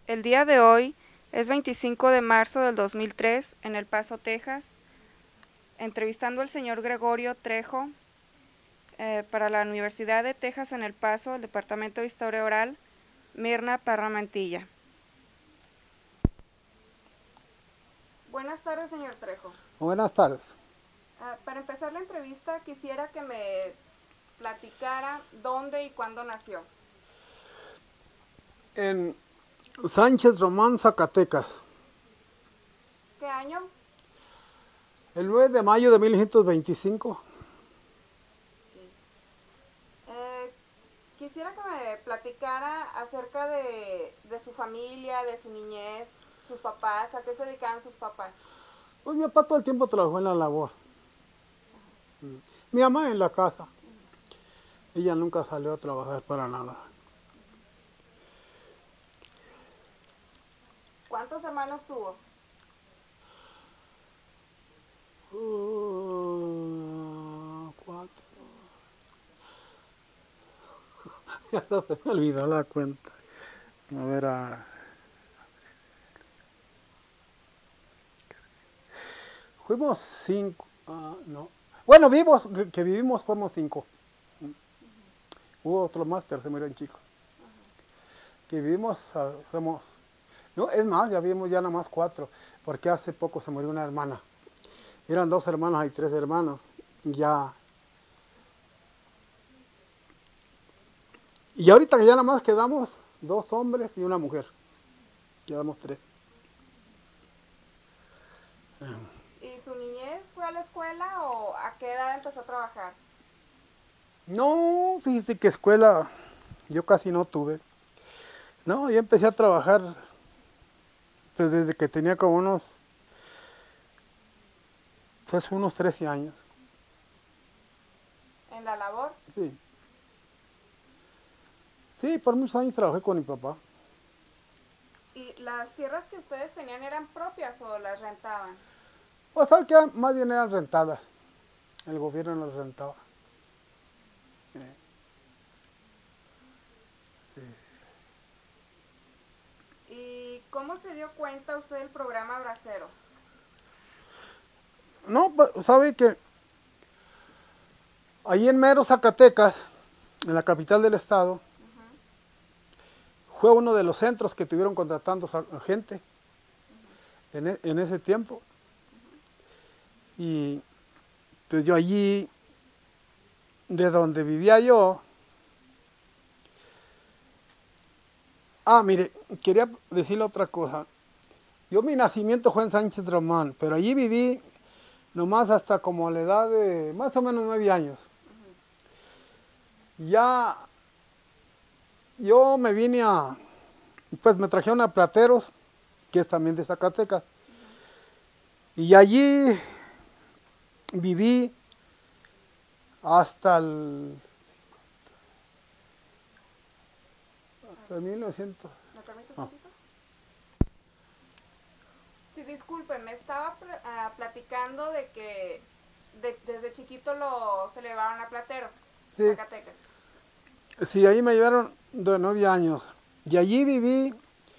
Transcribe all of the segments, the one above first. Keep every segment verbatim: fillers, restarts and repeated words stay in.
El día de hoy es veinticinco de marzo del dos mil tres en El Paso, Texas, entrevistando al señor Gregorio Trejo eh, para la Universidad de Texas en El Paso, el Departamento de Historia Oral, Mirna Parra Mantilla. Buenas tardes, señor Trejo. Buenas tardes. Uh, para empezar la entrevista quisiera que me platicara dónde y cuándo nació. En Sánchez Román, Zacatecas. ¿Qué año? El nueve de mayo de mil novecientos veinticinco. Sí. Eh, quisiera que me platicara acerca de, de su familia, de su niñez, sus papás, a qué se dedicaban sus papás. Pues mi papá todo el tiempo trabajó en la labor. Uh-huh. Mi mamá en la casa. Uh-huh. Ella nunca salió a trabajar para nada. ¿Cuántos hermanos tuvo? Uh, cuatro. Ya no se me olvidó la cuenta. A ver, a... fuimos cinco. Uh, no. Bueno, vivos, que, que vivimos fuimos cinco. Uh-huh. Hubo otro más, pero se murieron chicos. Uh-huh. Que vivimos, uh, somos... No, es más, ya vimos ya nada más cuatro, porque hace poco se murió una hermana. Eran dos hermanas y tres hermanos. Ya. Y ahorita que ya nada más quedamos dos hombres y una mujer. Quedamos tres. ¿Y su niñez fue a la escuela o a qué edad empezó a trabajar? No, fíjese que escuela yo casi no tuve. No, yo empecé a trabajar pues desde que tenía como unos, pues unos trece años. ¿En la labor? Sí. Sí, por muchos años trabajé con mi papá. ¿Y las tierras que ustedes tenían eran propias o las rentaban? Pues sabe que más bien eran rentadas. El gobierno las rentaba. Eh. Sí. ¿Y cómo se dio cuenta usted del programa Bracero? No, sabe que ahí en mero Zacatecas, en la capital del estado, uh-huh, fue uno de los centros que estuvieron contratando gente uh-huh, en, e, en ese tiempo. Uh-huh. Y pues yo allí, de donde vivía yo, ah, mire, quería decirle otra cosa. Yo mi nacimiento fue en Sánchez Román, pero allí viví nomás hasta como a la edad de más o menos nueve años. Uh-huh. Ya yo me vine a, pues me trajeron a Plateros, que es también de Zacatecas. Uh-huh. Y allí viví hasta el hasta mil novecientos. ¿Me permite un poquito? Sí, disculpen, me estaba uh, platicando de que de, desde chiquito lo se le llevaron a Plateros, sí, Zacatecas. Sí, ahí me llevaron de nueve años. Y allí viví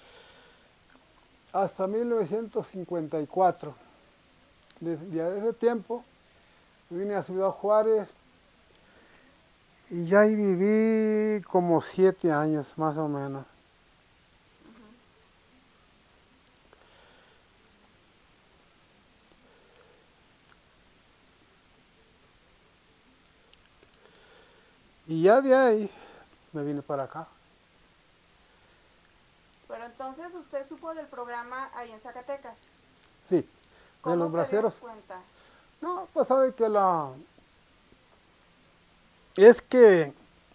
hasta mil novecientos cincuenta y cuatro. Desde ese tiempo vine a Ciudad Juárez y ya ahí viví como siete años más o menos. Uh-huh. Y ya de ahí me vine para acá. Pero entonces usted supo del programa ahí en Zacatecas. Sí, de los braceros. ¿Cómo se dio cuenta? No, pues sabe que la... Es que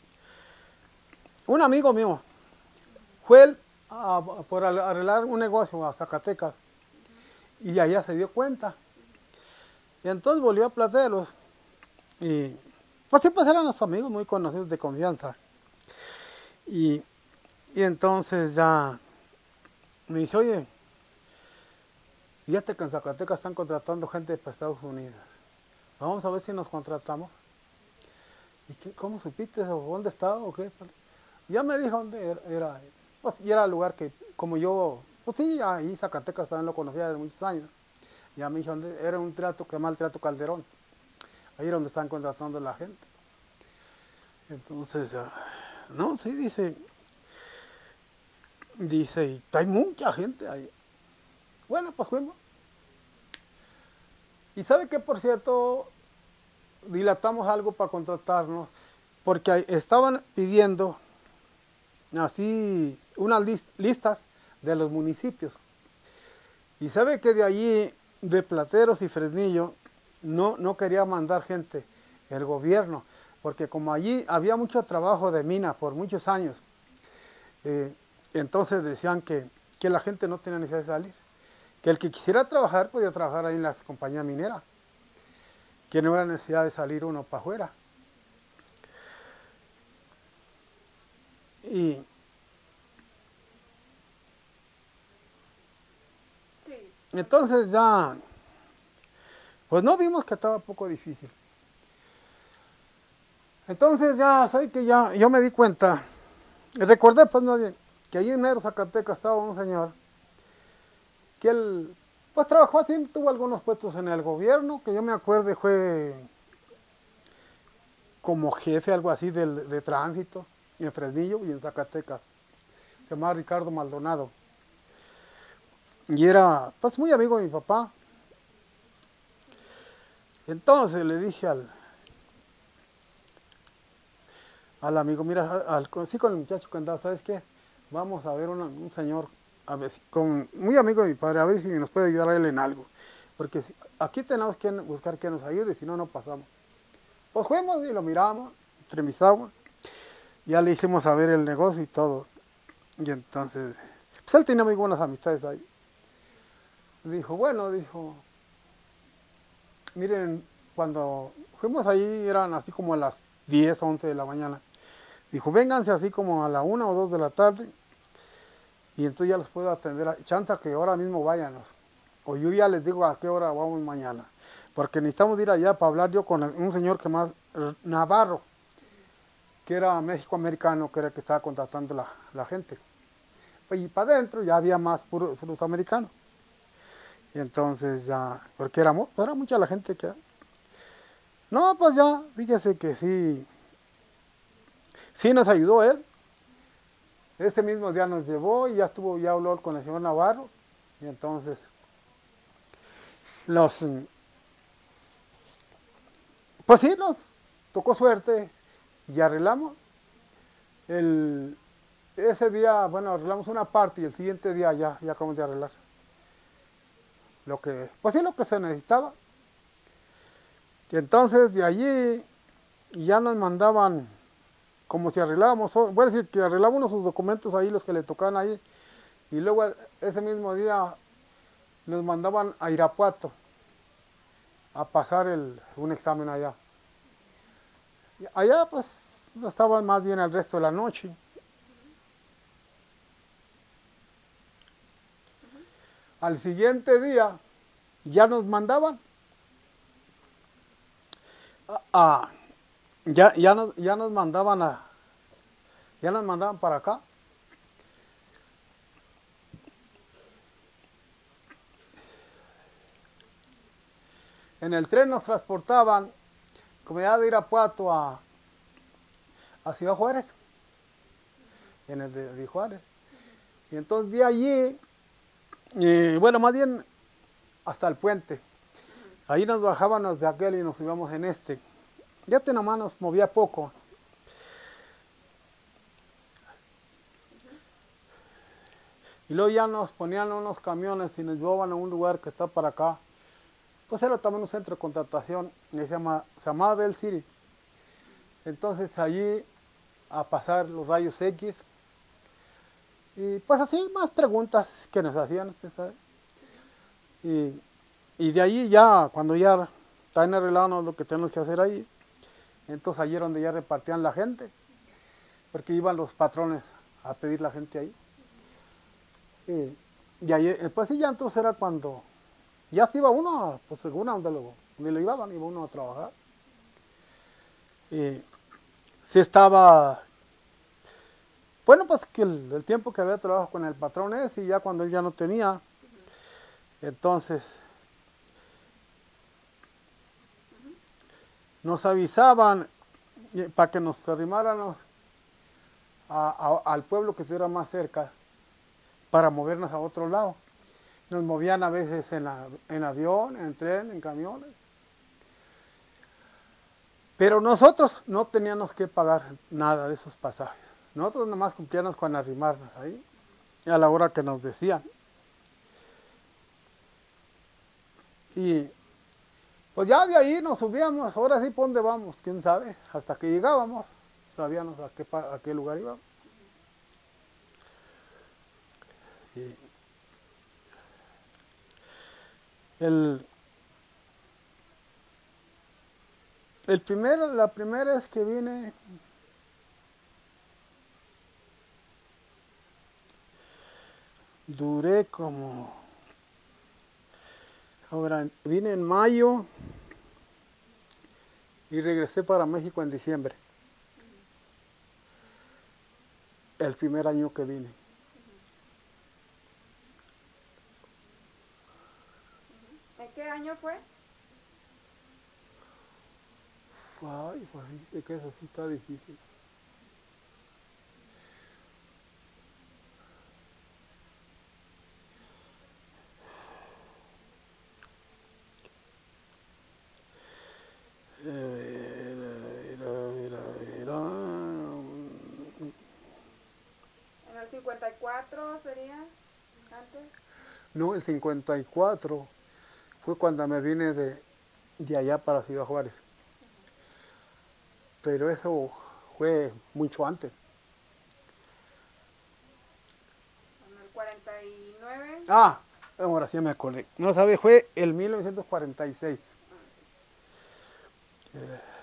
un amigo mío fue él a, a, por arreglar un negocio a Zacatecas. Uh-huh. Y allá se dio cuenta. Uh-huh. Y entonces volvió a Plateros. Y pues siempre eran los amigos muy conocidos de confianza. Y, y entonces ya me dice, oye, fíjate que en Zacatecas están contratando gente para Estados Unidos. Vamos a ver si nos contratamos. ¿Y qué, cómo supiste? ¿O dónde estaba? ¿O qué? Ya me dijo dónde era. pues y era el lugar que, como yo, pues sí, ahí Zacatecas también lo conocía de muchos años. Y a mí era un teatro que se llama el Teatro Calderón. Ahí era donde están contratando la gente. Entonces, uh, no, sí, dice, dice, y hay mucha gente ahí. Bueno, pues fuimos. Y sabe que, por cierto, dilatamos algo para contratarnos, porque estaban pidiendo así unas list listas de los municipios. Y sabe que de allí, de Plateros y Fresnillo, no, no quería mandar gente el gobierno, porque como allí había mucho trabajo de mina por muchos años, eh, entonces decían que, que la gente no tenía necesidad de salir, que el que quisiera trabajar podía trabajar ahí en las compañías mineras, que no era necesidad de salir uno para afuera. Y Sí. entonces ya, pues no vimos que estaba un poco difícil. Entonces ya, sé que ya, yo me di cuenta, recordé pues no, que allí en Mero, Zacatecas, estaba un señor, que él, pues trabajó así, tuvo algunos puestos en el gobierno, que yo me acuerdo fue como jefe, algo así, de, de tránsito, en Fresnillo y en Zacatecas. Se llamaba Ricardo Maldonado. Y era, pues, muy amigo de mi papá. Entonces le dije al, al amigo, mira, al, sí, con el muchacho que andaba, ¿sabes qué? Vamos a ver una, un señor, a ver, con, muy amigo de mi padre, a ver si nos puede ayudar a él en algo. Porque si, aquí tenemos que buscar que nos ayude, si no, no pasamos. Pues fuimos y lo miramos, entrevistamos, ya le hicimos saber el negocio y todo. Y entonces, pues él tenía muy buenas amistades ahí. Dijo, bueno, dijo, miren, cuando fuimos ahí eran así como a las diez, once de la mañana. Dijo, vénganse así como a la una o dos de la tarde y entonces ya los puedo atender. Chanza que ahora mismo váyanos. O yo ya les digo a qué hora vamos mañana. Porque necesitamos ir allá para hablar yo con un señor que más, Navarro, que era México-americano, que era el que estaba contratando la, la gente. Y para adentro ya había más puros, puros americanos. Y entonces ya, porque era, era mucha la gente que... No, pues ya, fíjese que sí, sí nos ayudó él. Ese mismo día nos llevó y ya estuvo, ya habló con el señor Navarro. Y entonces, los, pues sí, nos tocó suerte y arreglamos. El, ese día, bueno, arreglamos una parte y el siguiente día ya, ya acabamos de arreglar. Lo que, pues sí, lo que se necesitaba. Y entonces de allí ya nos mandaban, como si arreglábamos, voy a decir que arreglábamos sus documentos ahí, los que le tocaban ahí, y luego ese mismo día nos mandaban a Irapuato a pasar el, un examen allá. Y allá pues estaban más bien el resto de la noche. Al siguiente día ya nos mandaban a, a ya, ya, nos, ya nos mandaban a ya nos mandaban para acá. En el tren nos transportaban, como ya de Irapuato a, a Ciudad Juárez, en el de, de Juárez. Y entonces de allí, eh, bueno, más bien hasta el puente. Ahí nos bajábamos de aquel y nos íbamos en este. Ya te nomás nos movía poco. Y luego ya nos ponían unos camiones y nos llevaban a un lugar que está para acá. Pues era también un centro de contratación, se, llama, se llamaba Bell City. Entonces allí a pasar los rayos X. Y pues así más preguntas que nos hacían, usted sabe. Y, y de ahí ya, cuando ya están arreglando lo que tenemos que hacer ahí, entonces allí era donde ya repartían la gente, porque iban los patrones a pedir la gente ahí. Y, y ahí, pues sí, ya entonces era cuando ya se iba uno, pues según a donde lo, donde lo iban, iba uno a trabajar. Y sí estaba, Bueno, pues que el, el tiempo que había trabajado con el patrón ese y ya cuando él ya no tenía, uh-huh. entonces uh-huh. nos avisaban para que nos arrimáramos a, a, al pueblo que estuviera más cerca para movernos a otro lado. Nos movían a veces en, la, en avión, en tren, en camiones. Pero nosotros no teníamos que pagar nada de esos pasajes. Nosotros nomás cumplíamos con arrimarnos ahí, a la hora que nos decían. Y pues ya de ahí nos subíamos, ahora sí, ¿por dónde vamos? ¿Quién sabe? Hasta que llegábamos, sabíamos a qué, a qué lugar íbamos. Y el, el primero, la primera vez que vine, duré como, ahora vine en mayo y regresé para México en diciembre. El primer año que vine. ¿En qué año fue? Ay, pues es que eso sí está difícil. ¿En el cincuenta y cuatro sería antes? No, el cincuenta y cuatro fue cuando me vine de, de allá para Ciudad Juárez. Uh-huh. Pero eso fue mucho antes. ¿En el cuarenta y nueve? Ah, ahora sí me acordé. No sabes, fue el mil novecientos cuarenta y seis. Uh-huh.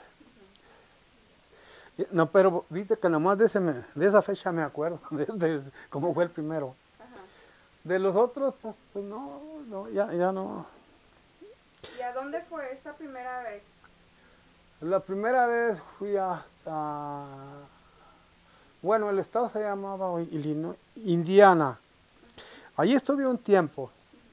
eh, no, pero viste que nomás de, ese me, de esa fecha me acuerdo, de, de cómo fue el primero. Uh-huh. De los otros, pues, pues no, no, ya, ya no. ¿Y a dónde fue esta primera vez? La primera vez fui hasta, bueno, el estado se llamaba Illinois, Indiana. Allí estuve un tiempo,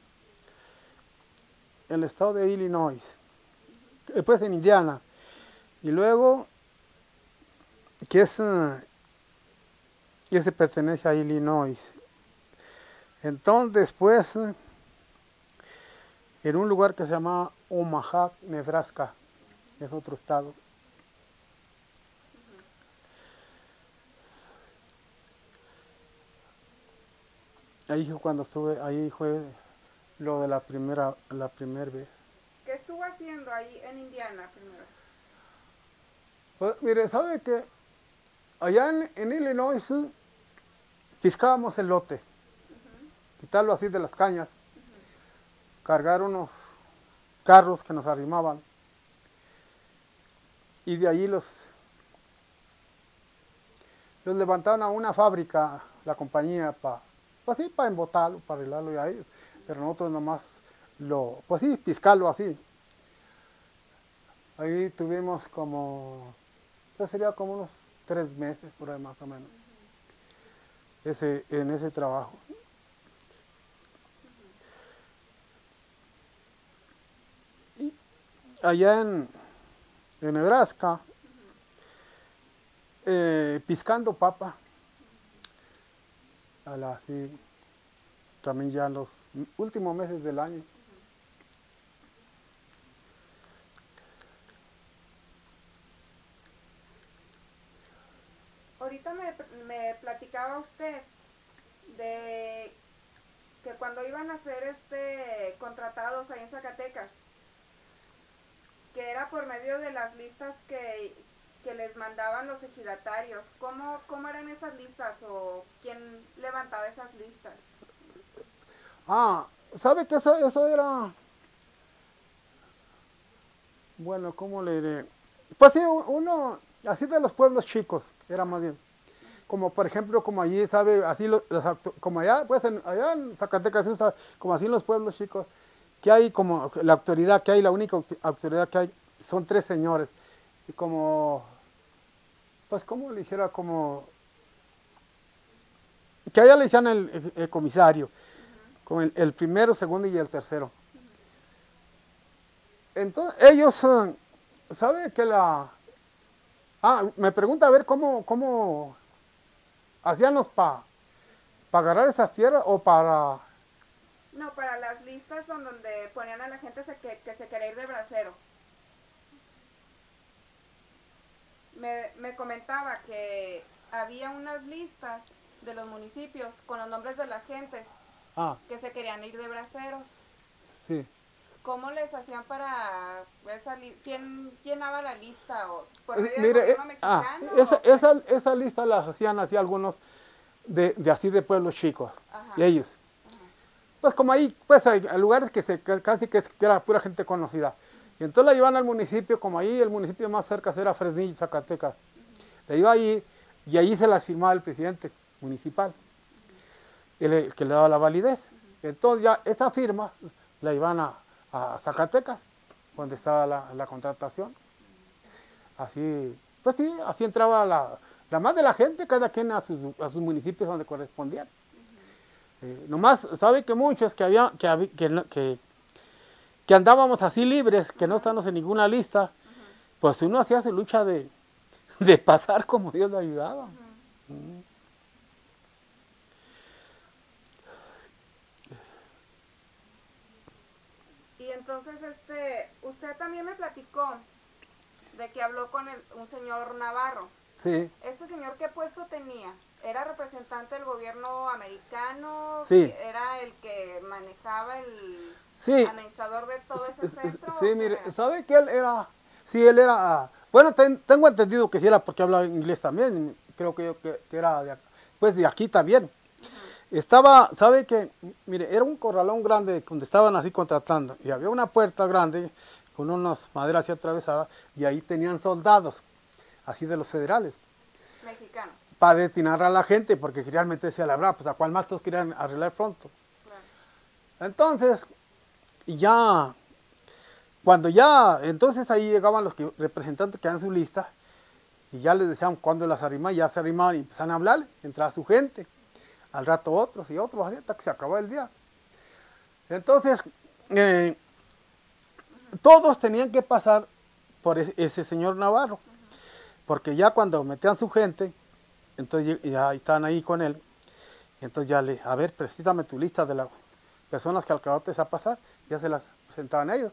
el estado de Illinois, después en Indiana, y luego, que es, que se pertenece a Illinois. Entonces después, en un lugar que se llama Omaha, Nebraska, es otro estado. Ahí fue cuando estuve, ahí fue lo de la primera, la primera vez. ¿Qué estuvo haciendo ahí en Indiana primero? Pues mire, ¿sabe que allá en, en Illinois piscábamos elote, uh-huh. quitarlo así de las cañas, uh-huh. cargar unos carros que nos arrimaban y de allí los, los levantaban a una fábrica, la compañía, para pues sí, para embotarlo, para arreglarlo y ahí, pero nosotros nomás lo, pues sí, piscarlo así. Ahí tuvimos como, pues sería como unos tres meses por ahí más o menos, uh-huh. ese, en ese trabajo. Uh-huh. Y allá en, en Nebraska, uh-huh. eh, piscando papa, a la, así, también ya en los últimos meses del año. Ahorita me, me platicaba usted de que cuando iban a ser este contratados ahí en Zacatecas, que era por medio de las listas que, que les mandaban los ejidatarios. ¿Cómo, ¿Cómo eran esas listas o quién levantaba esas listas? Ah, ¿sabe que eso, eso era? Bueno, ¿cómo le diré? Pues sí, uno, así de los pueblos chicos, era más bien. Como por ejemplo, como allí, ¿sabe? Así, los, como allá, pues en, allá en Zacatecas, como así en los pueblos chicos, que hay como la autoridad que hay, la única autoridad que hay, son tres señores. Y como, pues como le dijera, como, que allá le decían el, el, el comisario, uh-huh. con el, el primero, segundo y el tercero. Uh-huh. Entonces, ellos, uh, ¿sabe que la... Ah, me pregunta a ver cómo, cómo hacían los para pa agarrar esas tierras o para... No, para las listas son donde ponían a la gente se que, que se quería ir de bracero. Me, me comentaba que había unas listas de los municipios con los nombres de las gentes ah. que se querían ir de braceros. Sí. ¿Cómo les hacían para esa quién llenaba la lista o por medio eh, mire, del gobierno eh, mexicano? Ah, esa, esa, esa lista las hacían así algunos de, de así de pueblos chicos, Ajá. y ellos. Ajá. Pues como ahí, pues hay lugares que se casi que era pura gente conocida. Y entonces la llevan al municipio, como ahí el municipio más cerca era Fresnillo, Zacatecas. Uh-huh. La iba allí y allí se la firmaba el presidente municipal, uh-huh. el, el que le daba la validez. Uh-huh. Entonces ya esa firma la iban a, a Zacatecas, donde estaba la, la contratación. Así, pues sí, así entraba la, la más de la gente, cada quien a sus, a sus municipios donde correspondían. Uh-huh. Eh, nomás, sabe que muchos que había, que, que, que que andábamos así libres, que uh-huh. no estábamos en ninguna lista, uh-huh. pues uno hacía su lucha de, de pasar como Dios le ayudaba. Uh-huh. Uh-huh. Y entonces, este, usted también me platicó de que habló con el, un señor Navarro. Sí. ¿Este señor qué puesto tenía? ¿Era representante del gobierno americano? Sí. ¿Era el que manejaba el... Sí. administrador de todo ese centro? Sí, mire, ¿sabe que él era? Sí, él era, bueno, ten, tengo entendido que sí era porque hablaba inglés también, creo que, que, que era de, pues de aquí también. Uh-huh. Estaba, ¿sabe que? Mire, era un corralón grande donde estaban así contratando y había una puerta grande con unas maderas así atravesadas y ahí tenían soldados, así de los federales. Mexicanos. Para destinar a la gente porque querían meterse a la brava, pues a cuál más todos querían arreglar pronto. Claro. Entonces, y ya, cuando ya, entonces ahí llegaban los que, representantes que dan su lista, y ya les decían cuándo las arrimaban, ya se arrimaban y empezaban a hablar, entraba su gente, al rato otros y otros, hasta que se acabó el día. Entonces, eh, uh-huh. todos tenían que pasar por ese, ese señor Navarro, uh-huh. porque ya cuando metían su gente, entonces ya estaban ahí con él, y entonces ya le, a ver, precisame tu lista de las personas que al cabo te va a pasar, ya se las presentaban ellos.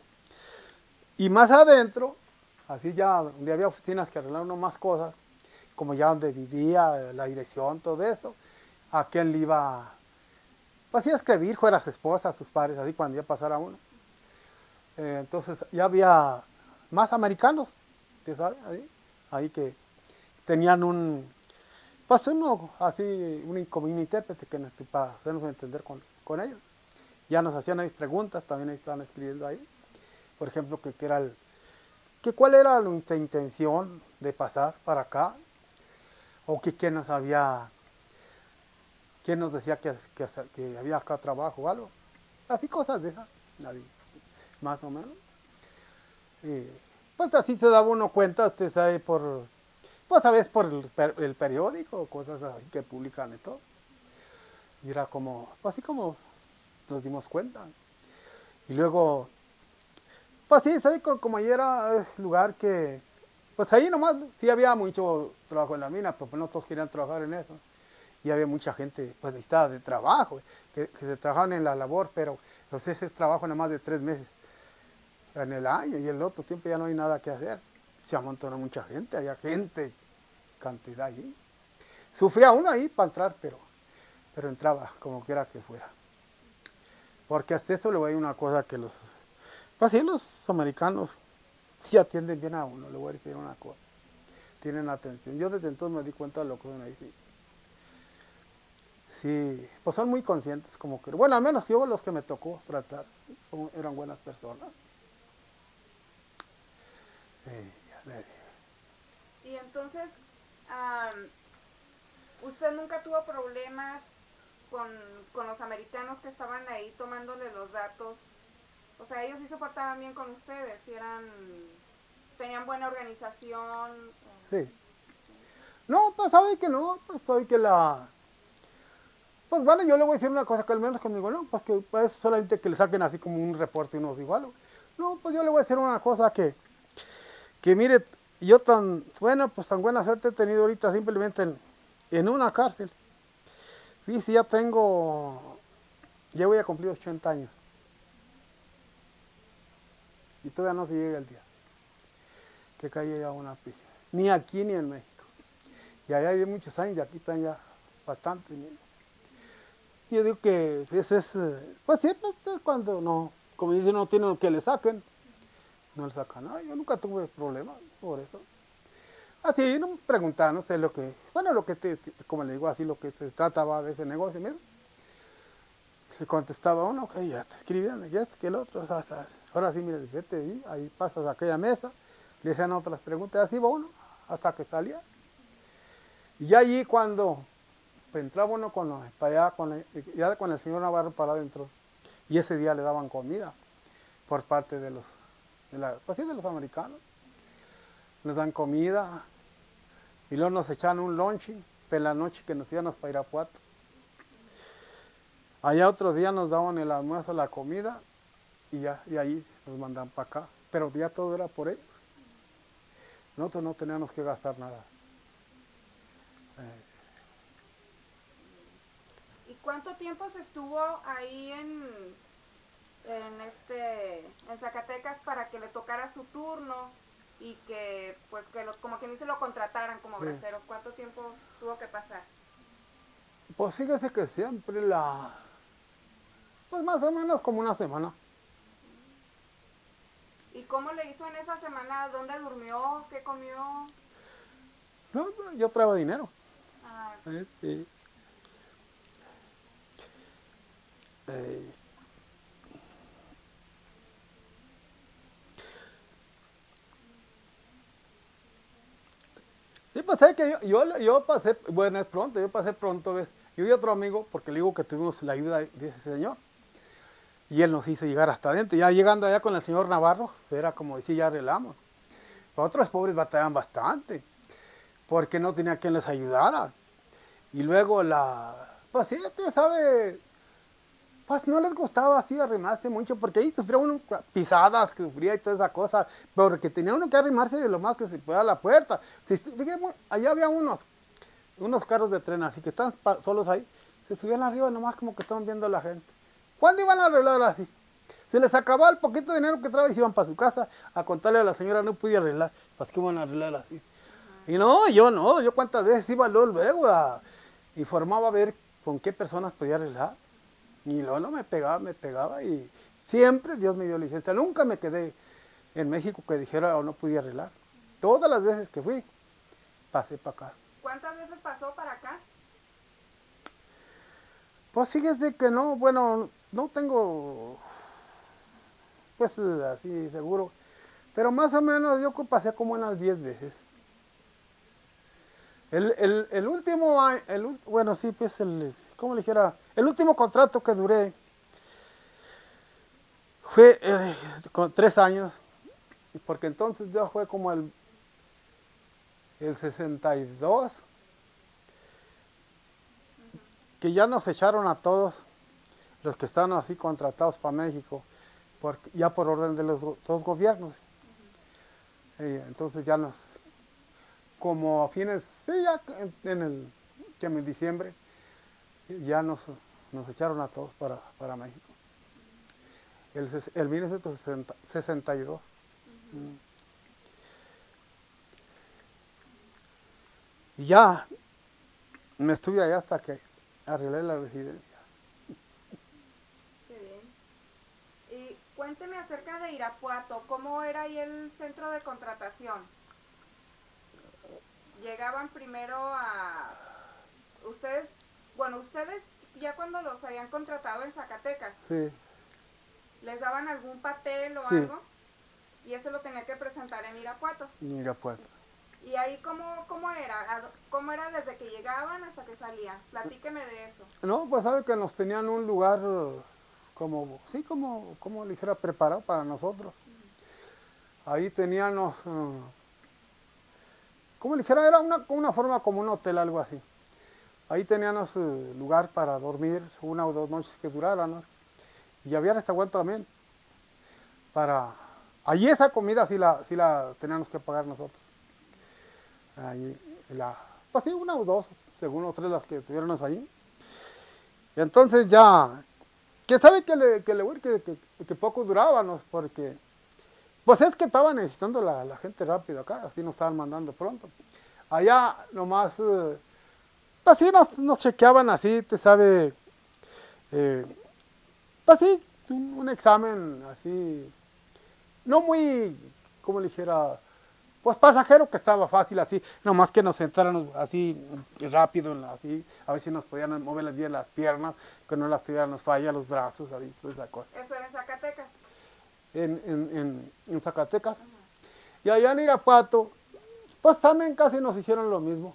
Y más adentro, así ya, donde había oficinas que arreglaron más cosas, como ya donde vivía, la dirección, todo eso, a quién le iba, pues sí a escribir, fuera su esposa, sus padres, así cuando ya pasara uno. Eh, entonces ya había más americanos, ¿sabes? Ahí, ahí que tenían un, pues uno, así, un común intérprete que nos, para hacernos entender con, con ellos. Ya nos hacían ahí preguntas, también ahí estaban escribiendo ahí. Por ejemplo, que, que era el, que cuál era nuestra intención de pasar para acá, o que quién nos había, quién nos decía que, que, que había acá trabajo o algo. Así cosas de esas, más o menos. Y pues así se daba uno cuenta, usted sabe, por, pues a veces por el, el periódico, cosas así que publican y todo. Y era como, pues así como nos dimos cuenta. Y luego, pues sí, ¿sabes? Como ahí era el lugar que, pues ahí nomás sí había mucho trabajo en la mina, pero pues no todos querían trabajar en eso. Y había mucha gente, pues necesitada de trabajo, que, que se trabajaban en la labor, pero pues ese es trabajo nada más de tres meses en el año, y el otro tiempo ya no hay nada que hacer. Se amontonó mucha gente, había gente, cantidad ahí. Sufría uno ahí para entrar, pero, pero entraba como quiera que fuera. Porque hasta eso le voy a decir una cosa que los, pues sí, los americanos sí atienden bien a uno, le voy a decir una cosa. Tienen atención. Yo desde entonces me di cuenta de lo que son ahí, sí. Sí, pues son muy conscientes, como que, bueno, al menos yo los que me tocó tratar, son, eran buenas personas. Sí, ya le digo. Y entonces, um, ¿usted nunca tuvo problemas con, con los americanos que estaban ahí tomándole los datos? O sea, ellos sí se portaban bien con ustedes, y eran, tenían buena organización. Sí. No, pues sabe que no, pues sabe que la, Pues bueno, yo le voy a decir una cosa que al menos conmigo, no, pues que pues, solamente que le saquen así como un reporte y unos igual. No, pues yo le voy a decir una cosa que, que mire, yo tan, bueno, pues tan buena suerte he tenido ahorita simplemente en, en una cárcel. Fíjese, ya tengo, ya voy a cumplir ochenta años. Y todavía no se llega el día que caiga ya una prisión. Ni aquí ni en México. Y allá hay muchos años y aquí están ya bastante. Yo digo que eso es, pues sí, pues, es cuando no, como dicen, no tienen que le saquen, no le sacan nada. Yo nunca tuve problemas por eso. Así, no me preguntaban, no sé lo que, bueno, lo que te, como le digo así, lo que se trataba de ese negocio mismo. Se contestaba uno, que ya te escribían, ya que el otro, o sea, ahora sí, mire, vete ahí, ahí pasas a aquella mesa, le hacían otras preguntas, así va uno, hasta que salía. Y ya allí cuando pues, entraba uno con, para allá, con, ya con el señor Navarro para adentro, y ese día le daban comida por parte de los, de la, pues sí, de los americanos. Nos dan comida, y luego nos echaban un lunch, en la noche que nos íbamos para Irapuato. Allá otros días nos daban el almuerzo, la comida, y ya, y ahí nos mandaban para acá. Pero ya todo era por ellos. Nosotros no teníamos que gastar nada. Eh, ¿Y cuánto tiempo se estuvo ahí en, en, este, en Zacatecas para que le tocara su turno y que, pues, que lo, como quien dice, lo contrataran como bracero? ¿Cuánto tiempo tuvo que pasar? Pues fíjese que siempre la, pues más o menos como una semana. ¿Y cómo le hizo en esa semana? ¿Dónde durmió? ¿Qué comió? No, yo traigo dinero. Ah, Eh, eh, eh, sí, pues es que yo, yo, yo pasé, bueno, es pronto, yo pasé pronto, ¿ves? Yo y otro amigo, porque le digo que tuvimos la ayuda de ese señor, y él nos hizo llegar hasta adentro. Ya llegando allá con el señor Navarro, era como decir, ya arreglamos. Los otros pobres batallaban bastante, porque no tenía quien les ayudara. Y luego la, pues sí, usted sabe, pues no les gustaba así arrimarse mucho, porque ahí sufría uno pisadas, que sufría y toda esa cosa, porque tenía uno que arrimarse de lo más que se pueda a la puerta. Si, fíjate, allá había unos, unos carros de tren, así que estaban solos ahí, se subían arriba nomás como que estaban viendo a la gente. ¿Cuándo iban a arreglar así? Se les acababa el poquito de dinero que traían y se iban para su casa a contarle a la señora, no podía arreglar, pues que iban a arreglar así. Uh-huh. Y no, yo no, yo cuántas veces iba luego, luego a, y formaba a ver con qué personas podía arreglar. Y luego no me pegaba, me pegaba y siempre Dios me dio licencia. Nunca me quedé en México que dijera o no podía arreglar. Todas las veces que fui, pasé para acá. ¿Cuántas veces pasó para acá? Pues fíjese que no, bueno, no tengo, pues así seguro, pero más o menos yo pasé como unas diez veces. El, el, el último año, el, bueno, sí, pues el, ¿cómo le dijera? El último contrato que duré fue eh, con tres años, porque entonces ya fue como el, el sesenta y dos, que ya nos echaron a todos los que estaban así contratados para México, por, ya por orden de los dos gobiernos. Uh-huh. eh, entonces ya nos, como a fines, sí, ya en, en el, que en diciembre, ya nos, nos echaron a todos para, para México. El, el mil novecientos sesenta y dos. Uh-huh. mm. Y ya me estuve allá hasta que arreglé la residencia. Qué bien. Y cuénteme acerca de Irapuato, ¿cómo era ahí el centro de contratación? Llegaban primero a... Ustedes, bueno, ustedes ya cuando los habían contratado en Zacatecas, sí. ¿les daban algún papel o sí. algo? Y ese lo tenía que presentar en Irapuato. En Irapuato. ¿Y ahí cómo, cómo era? ¿Cómo era desde que llegaban hasta que salían? Platíqueme de eso. No, pues sabe que nos tenían un lugar como, sí, como, como le dijera, preparado para nosotros. Uh-huh. Ahí teníamos, uh, como le dijera, era una, una forma como un hotel, algo así. ahí teníamos eh, lugar para dormir una o dos noches que duraran, ¿no? Y había restaurante también. Para, allí esa comida sí la, sí la teníamos que pagar nosotros. Allí, la, pues sí, una o dos, según los tres las que tuviéramos allí. Y entonces ya, que sabe que le, que, le, que, que, que poco durábamos, porque pues es que estaban necesitando la, la gente rápido acá, así nos estaban mandando pronto. Allá nomás, eh, pues sí nos, nos chequeaban así, te sabe, eh, pues sí, un, un examen así, no muy, como le dijera, pues pasajero, que estaba fácil así, nomás que nos sentaran así rápido, en la, así, a ver si nos podían mover bien las piernas, que no las tuviéramos falla los brazos, así, pues esa cosa. ¿Eso era en Zacatecas? En, en, en, en Zacatecas. Uh-huh. Y allá en Irapuato, pues también casi nos hicieron lo mismo.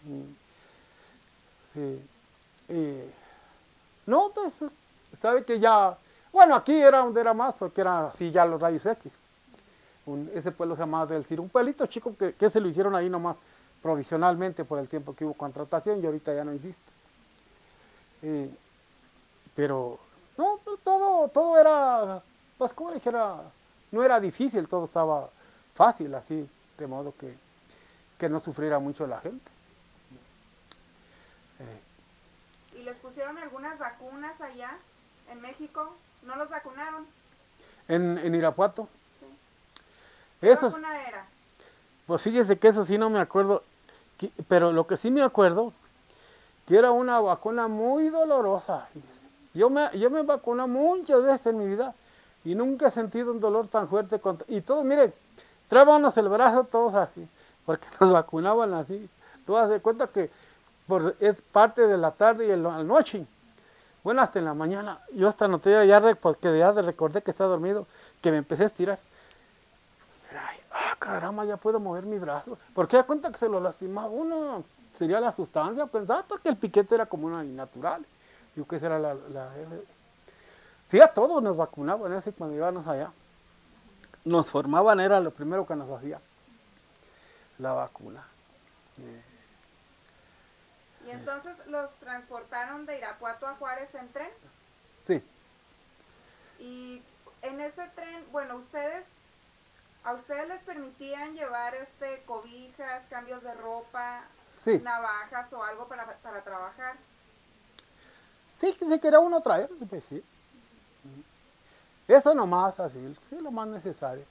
Sí. Y, no, pues, sabe que ya, bueno, aquí era donde era más, porque era así ya los rayos X. Un, ese pueblo se llamaba Del Ciro, un pueblito chico que, que se lo hicieron ahí nomás provisionalmente por el tiempo que hubo contratación y ahorita ya no existe. Eh, pero, no, todo, todo era, pues como dijera, no era difícil, todo estaba fácil así, de modo que, que no sufriera mucho la gente. Eh. ¿Y les pusieron algunas vacunas allá en México? ¿No los vacunaron? En, en Irapuato. ¿Qué Esos, vacuna era? pues fíjese que eso sí no me acuerdo, que, pero lo que sí me acuerdo, que era una vacuna muy dolorosa. Fíjese. Yo me, yo me vacuné muchas veces en mi vida y nunca he sentido un dolor tan fuerte. Contra, y todos, mire, trábanos el brazo todos así, porque nos vacunaban así. Tú das de cuenta que por, es parte de la tarde y la noche. Bueno, hasta en la mañana, yo hasta noté ya, porque ya recordé que estaba dormido, que me empecé a estirar. Ay, ah, caramba, ya puedo mover mi brazo. Porque da cuenta que se lo lastimaba uno. Sería la sustancia, pensaba, porque el piquete era como una innatural. Yo que será la, la... Sí, a todos nos vacunaban, ese cuando íbamos allá. Nos formaban, era lo primero que nos hacía. La vacuna. Eh. ¿Y entonces los transportaron de Irapuato a Juárez en tren? Sí. Y en ese tren, bueno, ustedes, ¿a ustedes les permitían llevar este cobijas, cambios de ropa, sí. navajas o algo para, para trabajar? Sí, si quería uno traer, pues sí. Eso nomás, así, sí, lo más necesario.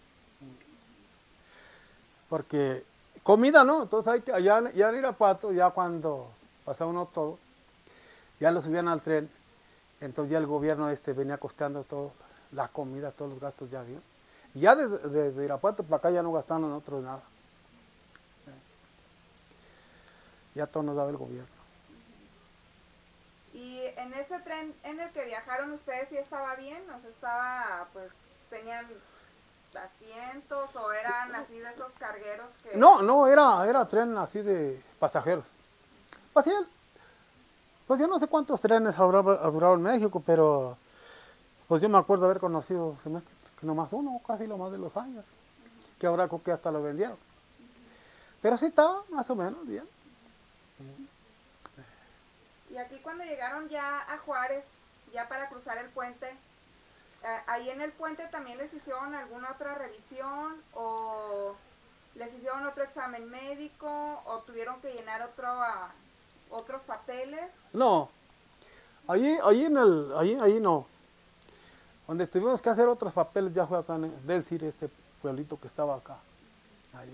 Porque comida no, entonces hay que, allá ya en Irapuato, ya cuando pasa uno todo, ya lo subían al tren, entonces ya el gobierno este venía costeando todo, la comida, todos los gastos ya dio. Y ya desde de, de Irapuato para acá ya no gastaron nosotros nada. Ya todo nos daba el gobierno. Y en ese tren en el que viajaron ustedes, ¿sí estaba bien? O sea, estaba, pues, tenían asientos o eran así de esos cargueros que... No, no, era, era tren así de pasajeros. Pues, sí, pues yo no sé cuántos trenes habrá durado en México, pero pues yo me acuerdo haber conocido, se me, que nomás uno, casi lo más de los años, que ahora creo que hasta lo vendieron. Pero sí estaba más o menos bien. Y aquí cuando llegaron ya a Juárez, ya para cruzar el puente, eh, ahí en el puente también les hicieron alguna otra revisión o les hicieron otro examen médico o tuvieron que llenar otro, uh, otros papeles. No, allí, allí en el, allí, allí no. Donde tuvimos que hacer otros papeles ya fue acá en Del Ciro, este pueblito que estaba acá. Ahí.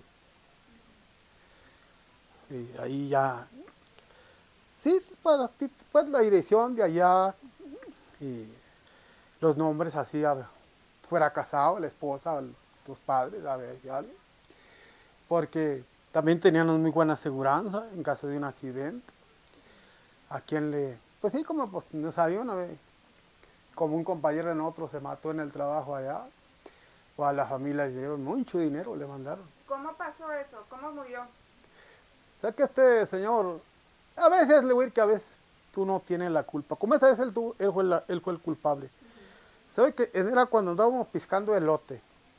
Y ahí ya, sí, pues, pues la dirección de allá y los nombres así, a ver, fuera casado, la esposa, los padres, a ver, ya, porque también teníamos muy buena aseguranza en caso de un accidente. A quien le, pues sí, como pues, no sabía una vez, como un compañero de nosotros se mató en el trabajo allá, o a la familia le dieron mucho dinero, le mandaron. ¿Cómo pasó eso? ¿Cómo murió? O sea que este señor, a veces le voy a decir que a veces tú no tienes la culpa. Como esa vez él, tú, él, fue, la, él fue el culpable. Uh-huh. ¿Sabe que era cuando andábamos piscando elote?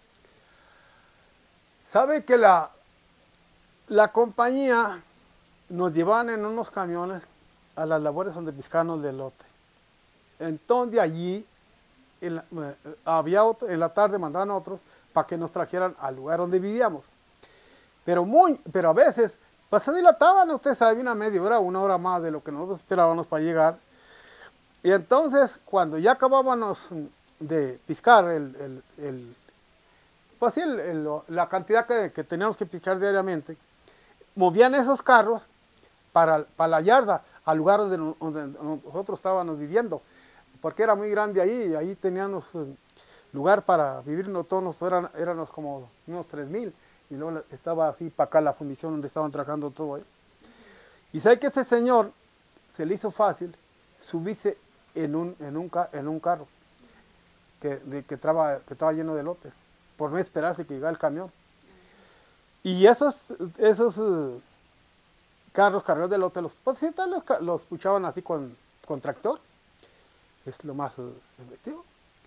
¿Sabe que la, la compañía nos llevaban en unos camiones a las labores donde piscaban el elote. Entonces allí en la, eh, había otro, en la tarde mandaban otros para que nos trajeran al lugar donde vivíamos. Pero muy, pero a veces, pues se dilataban, usted sabe, una media hora, una hora más de lo que nosotros esperábamos para llegar. Y entonces, cuando ya acabábamos de piscar el, el, el pues sí, el, el, la cantidad que, que teníamos que piscar diariamente, movían esos carros para, para la yarda, al lugar donde, donde nosotros estábamos viviendo, porque era muy grande ahí, y ahí teníamos lugar para vivir, no todos nosotros eran, éramos como unos tres mil, y luego estaba así para acá la fundición donde estaban trabajando todo ahí. Y sabe que ese señor se le hizo fácil subirse en un, en un, en un carro que, de, que, traba, que estaba lleno de lotes, por no esperarse que llegara el camión. Y esos, esos uh, carros cargados de lote, los, pues sí, los, los puchaban así con, con tractor, es lo más uh, efectivo.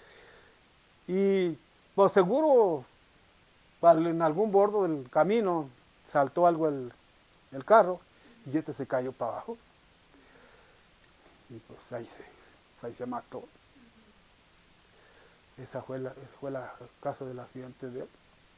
Y pues seguro en algún bordo del camino saltó algo el, el carro y este se cayó para abajo. Y pues ahí se, ahí se mató. Esa fue, la, ese fue la, el caso del accidente de él.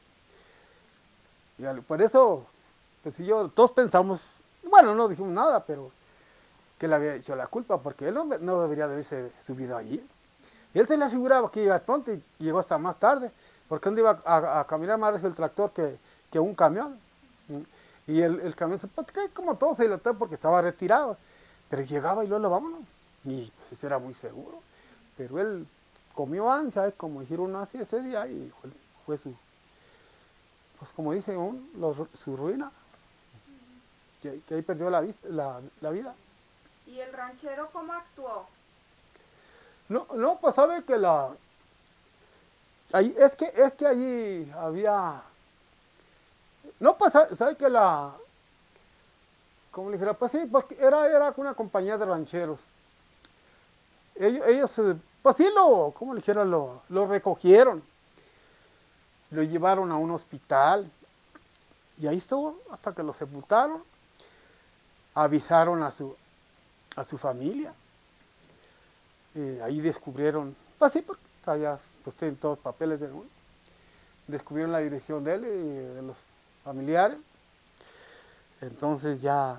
Y al, por eso, pues si yo, todos pensamos, bueno, no dijimos nada, pero que le había hecho la culpa, porque él no, no debería de haberse subido allí. Y él se le aseguraba que iba pronto y llegó hasta más tarde, porque él iba a, a caminar más rápido el tractor que, que un camión. Y el, el camión, pues, como todo se dilató porque estaba retirado, pero llegaba y luego vámonos. Y pues eso era muy seguro. Pero él comió ansia, ¿eh? Como dijeron así ese día, y fue, fue su, pues como dice un, lo, su ruina, que, que ahí perdió la, la, la vida. ¿Y el ranchero cómo actuó? No, no, pues sabe que la, ahí, es que, es que allí había, no, pues sabe que la, como le dijera, pues sí, pues era, era una compañía de rancheros. Ellos, ellos pues sí, lo, como le dijera, lo, lo recogieron, lo llevaron a un hospital, y ahí estuvo hasta que lo sepultaron. Avisaron a su, a su familia, eh, ahí descubrieron, pues sí, porque allá pues tienen todos los papeles de uno, descubrieron la dirección de él y de los familiares. Entonces ya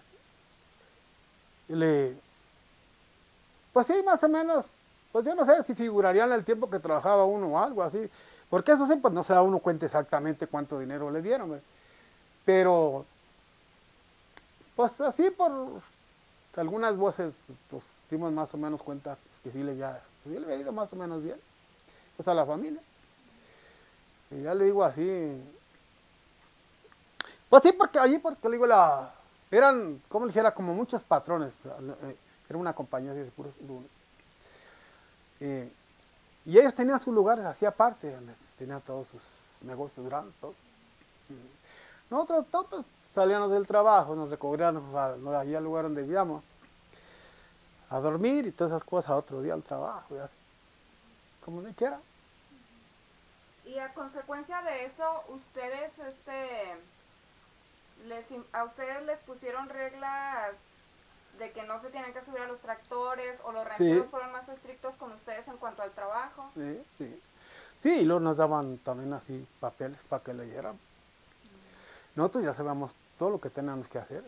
le, pues sí, más o menos, pues yo no sé si figurarían el tiempo que trabajaba uno o algo así, porque eso sí, pues no se da uno cuenta exactamente cuánto dinero le dieron, ¿verdad? Pero pues así por algunas voces, pues dimos más o menos cuenta que sí le había, pues, le había ido más o menos bien, pues a la familia. Y ya le digo así, pues sí, porque allí, porque le digo, la, eran, como le dijera, como muchos patrones, eh, era una compañía de puros lunes. Eh, y ellos tenían sus lugares así aparte, tenían todos sus negocios grandes, todo. Nosotros todos pues, salíamos del trabajo, nos recogíamos allí al lugar donde vivíamos, a dormir y todas esas cosas, otro día al trabajo, y así, como ni quiera. Y a consecuencia de eso, ustedes, este, les, a ustedes les pusieron reglas de que no se tienen que subir a los tractores, o los rancheros Sí, fueron más estrictos con ustedes en cuanto al trabajo. sí, sí. Sí, y luego nos daban también así papeles para que leyeran. Nosotros ya sabíamos todo lo que teníamos que hacer.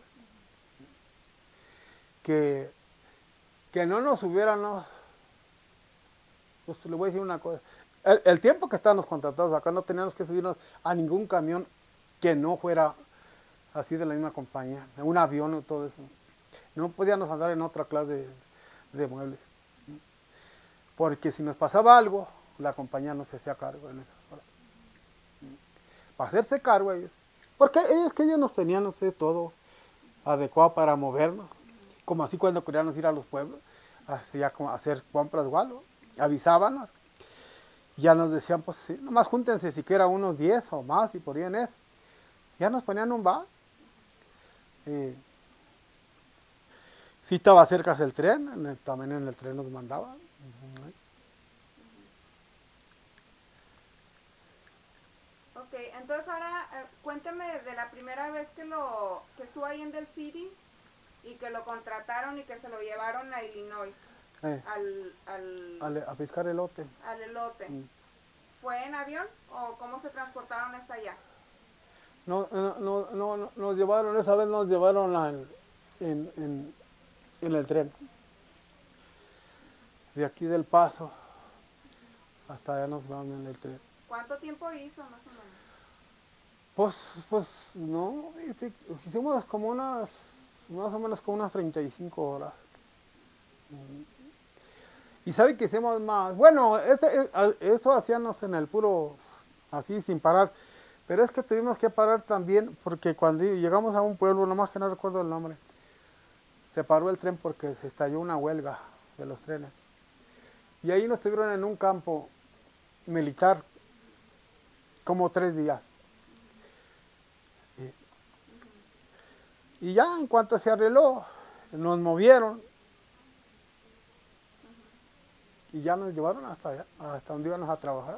Que, que no nos hubiéramos, pues le voy a decir una cosa. El, el tiempo que estábamos contratados acá no teníamos que subirnos a ningún camión que no fuera así de la misma compañía, un avión o todo eso. No podíamos andar en otra clase de, de muebles. Porque si nos pasaba algo, la compañía no se hacía cargo en esas horas. Para hacerse cargo ellos. Porque ellos que ellos nos tenían, no sé, todo adecuado para movernos. Como así cuando queríamos ir a los pueblos, hacía como hacer compras o algo. Avisábamos. Ya nos decían, pues sí, nomás júntense siquiera unos diez o más y por ahí en eso. Ya nos ponían un bar. Eh, sí estaba cerca del tren, en el, también en el tren nos mandaban. Ok, entonces ahora eh, cuénteme de la primera vez que lo que estuvo ahí en Del City Y que lo contrataron y que se lo llevaron a Illinois, Eh, al, al, al- a pescar elote. al elote. Mm. ¿Fue en avión o cómo se transportaron hasta allá? No, no, no, no, no, nos llevaron, esa vez nos llevaron al- en, en, en el tren. De aquí del Paso hasta allá nos llevaron en el tren. ¿Cuánto tiempo hizo más o menos? Pues, pues, no, hice- hicimos como unas, más o menos como unas treinta y cinco horas. Y sabe que hicimos más, bueno, este, eh, a- eso hacíamos en el puro, así sin parar, pero es que tuvimos que parar también porque cuando llegamos a un pueblo, nomás que no recuerdo el nombre, se paró el tren porque se estalló una huelga de los trenes. Y ahí nos tuvieron en un campo militar como tres días. Y, y ya en cuanto se arregló, nos movieron y ya nos llevaron hasta allá, hasta donde íbamos a trabajar.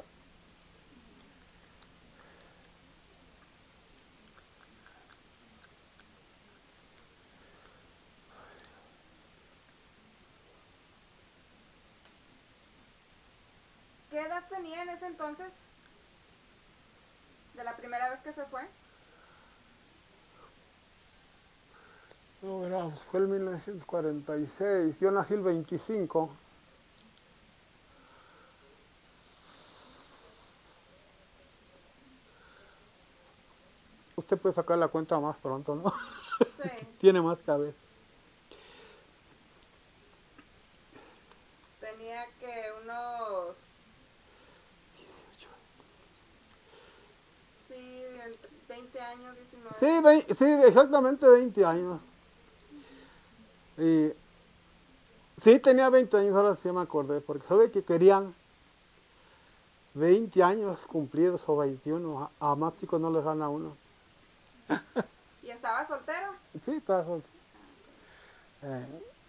¿Qué edad tenía en ese entonces? ¿De la primera vez que se fue? No, era, fue el mil novecientos cuarenta y seis, yo nací el veinticinco. Usted puede sacar la cuenta más pronto, ¿no? Sí. Tiene más cabeza. Tenía que unos... Sí, entre veinte años, diecinueve. Sí, vei- sí, exactamente veinte años. Y sí, tenía veinte años, ahora sí me acordé, porque sabe que querían veinte años cumplidos o veintiuno, a, a más chicos no les dan a uno. ¿Y estaba soltero? Sí, está soltero. Eh,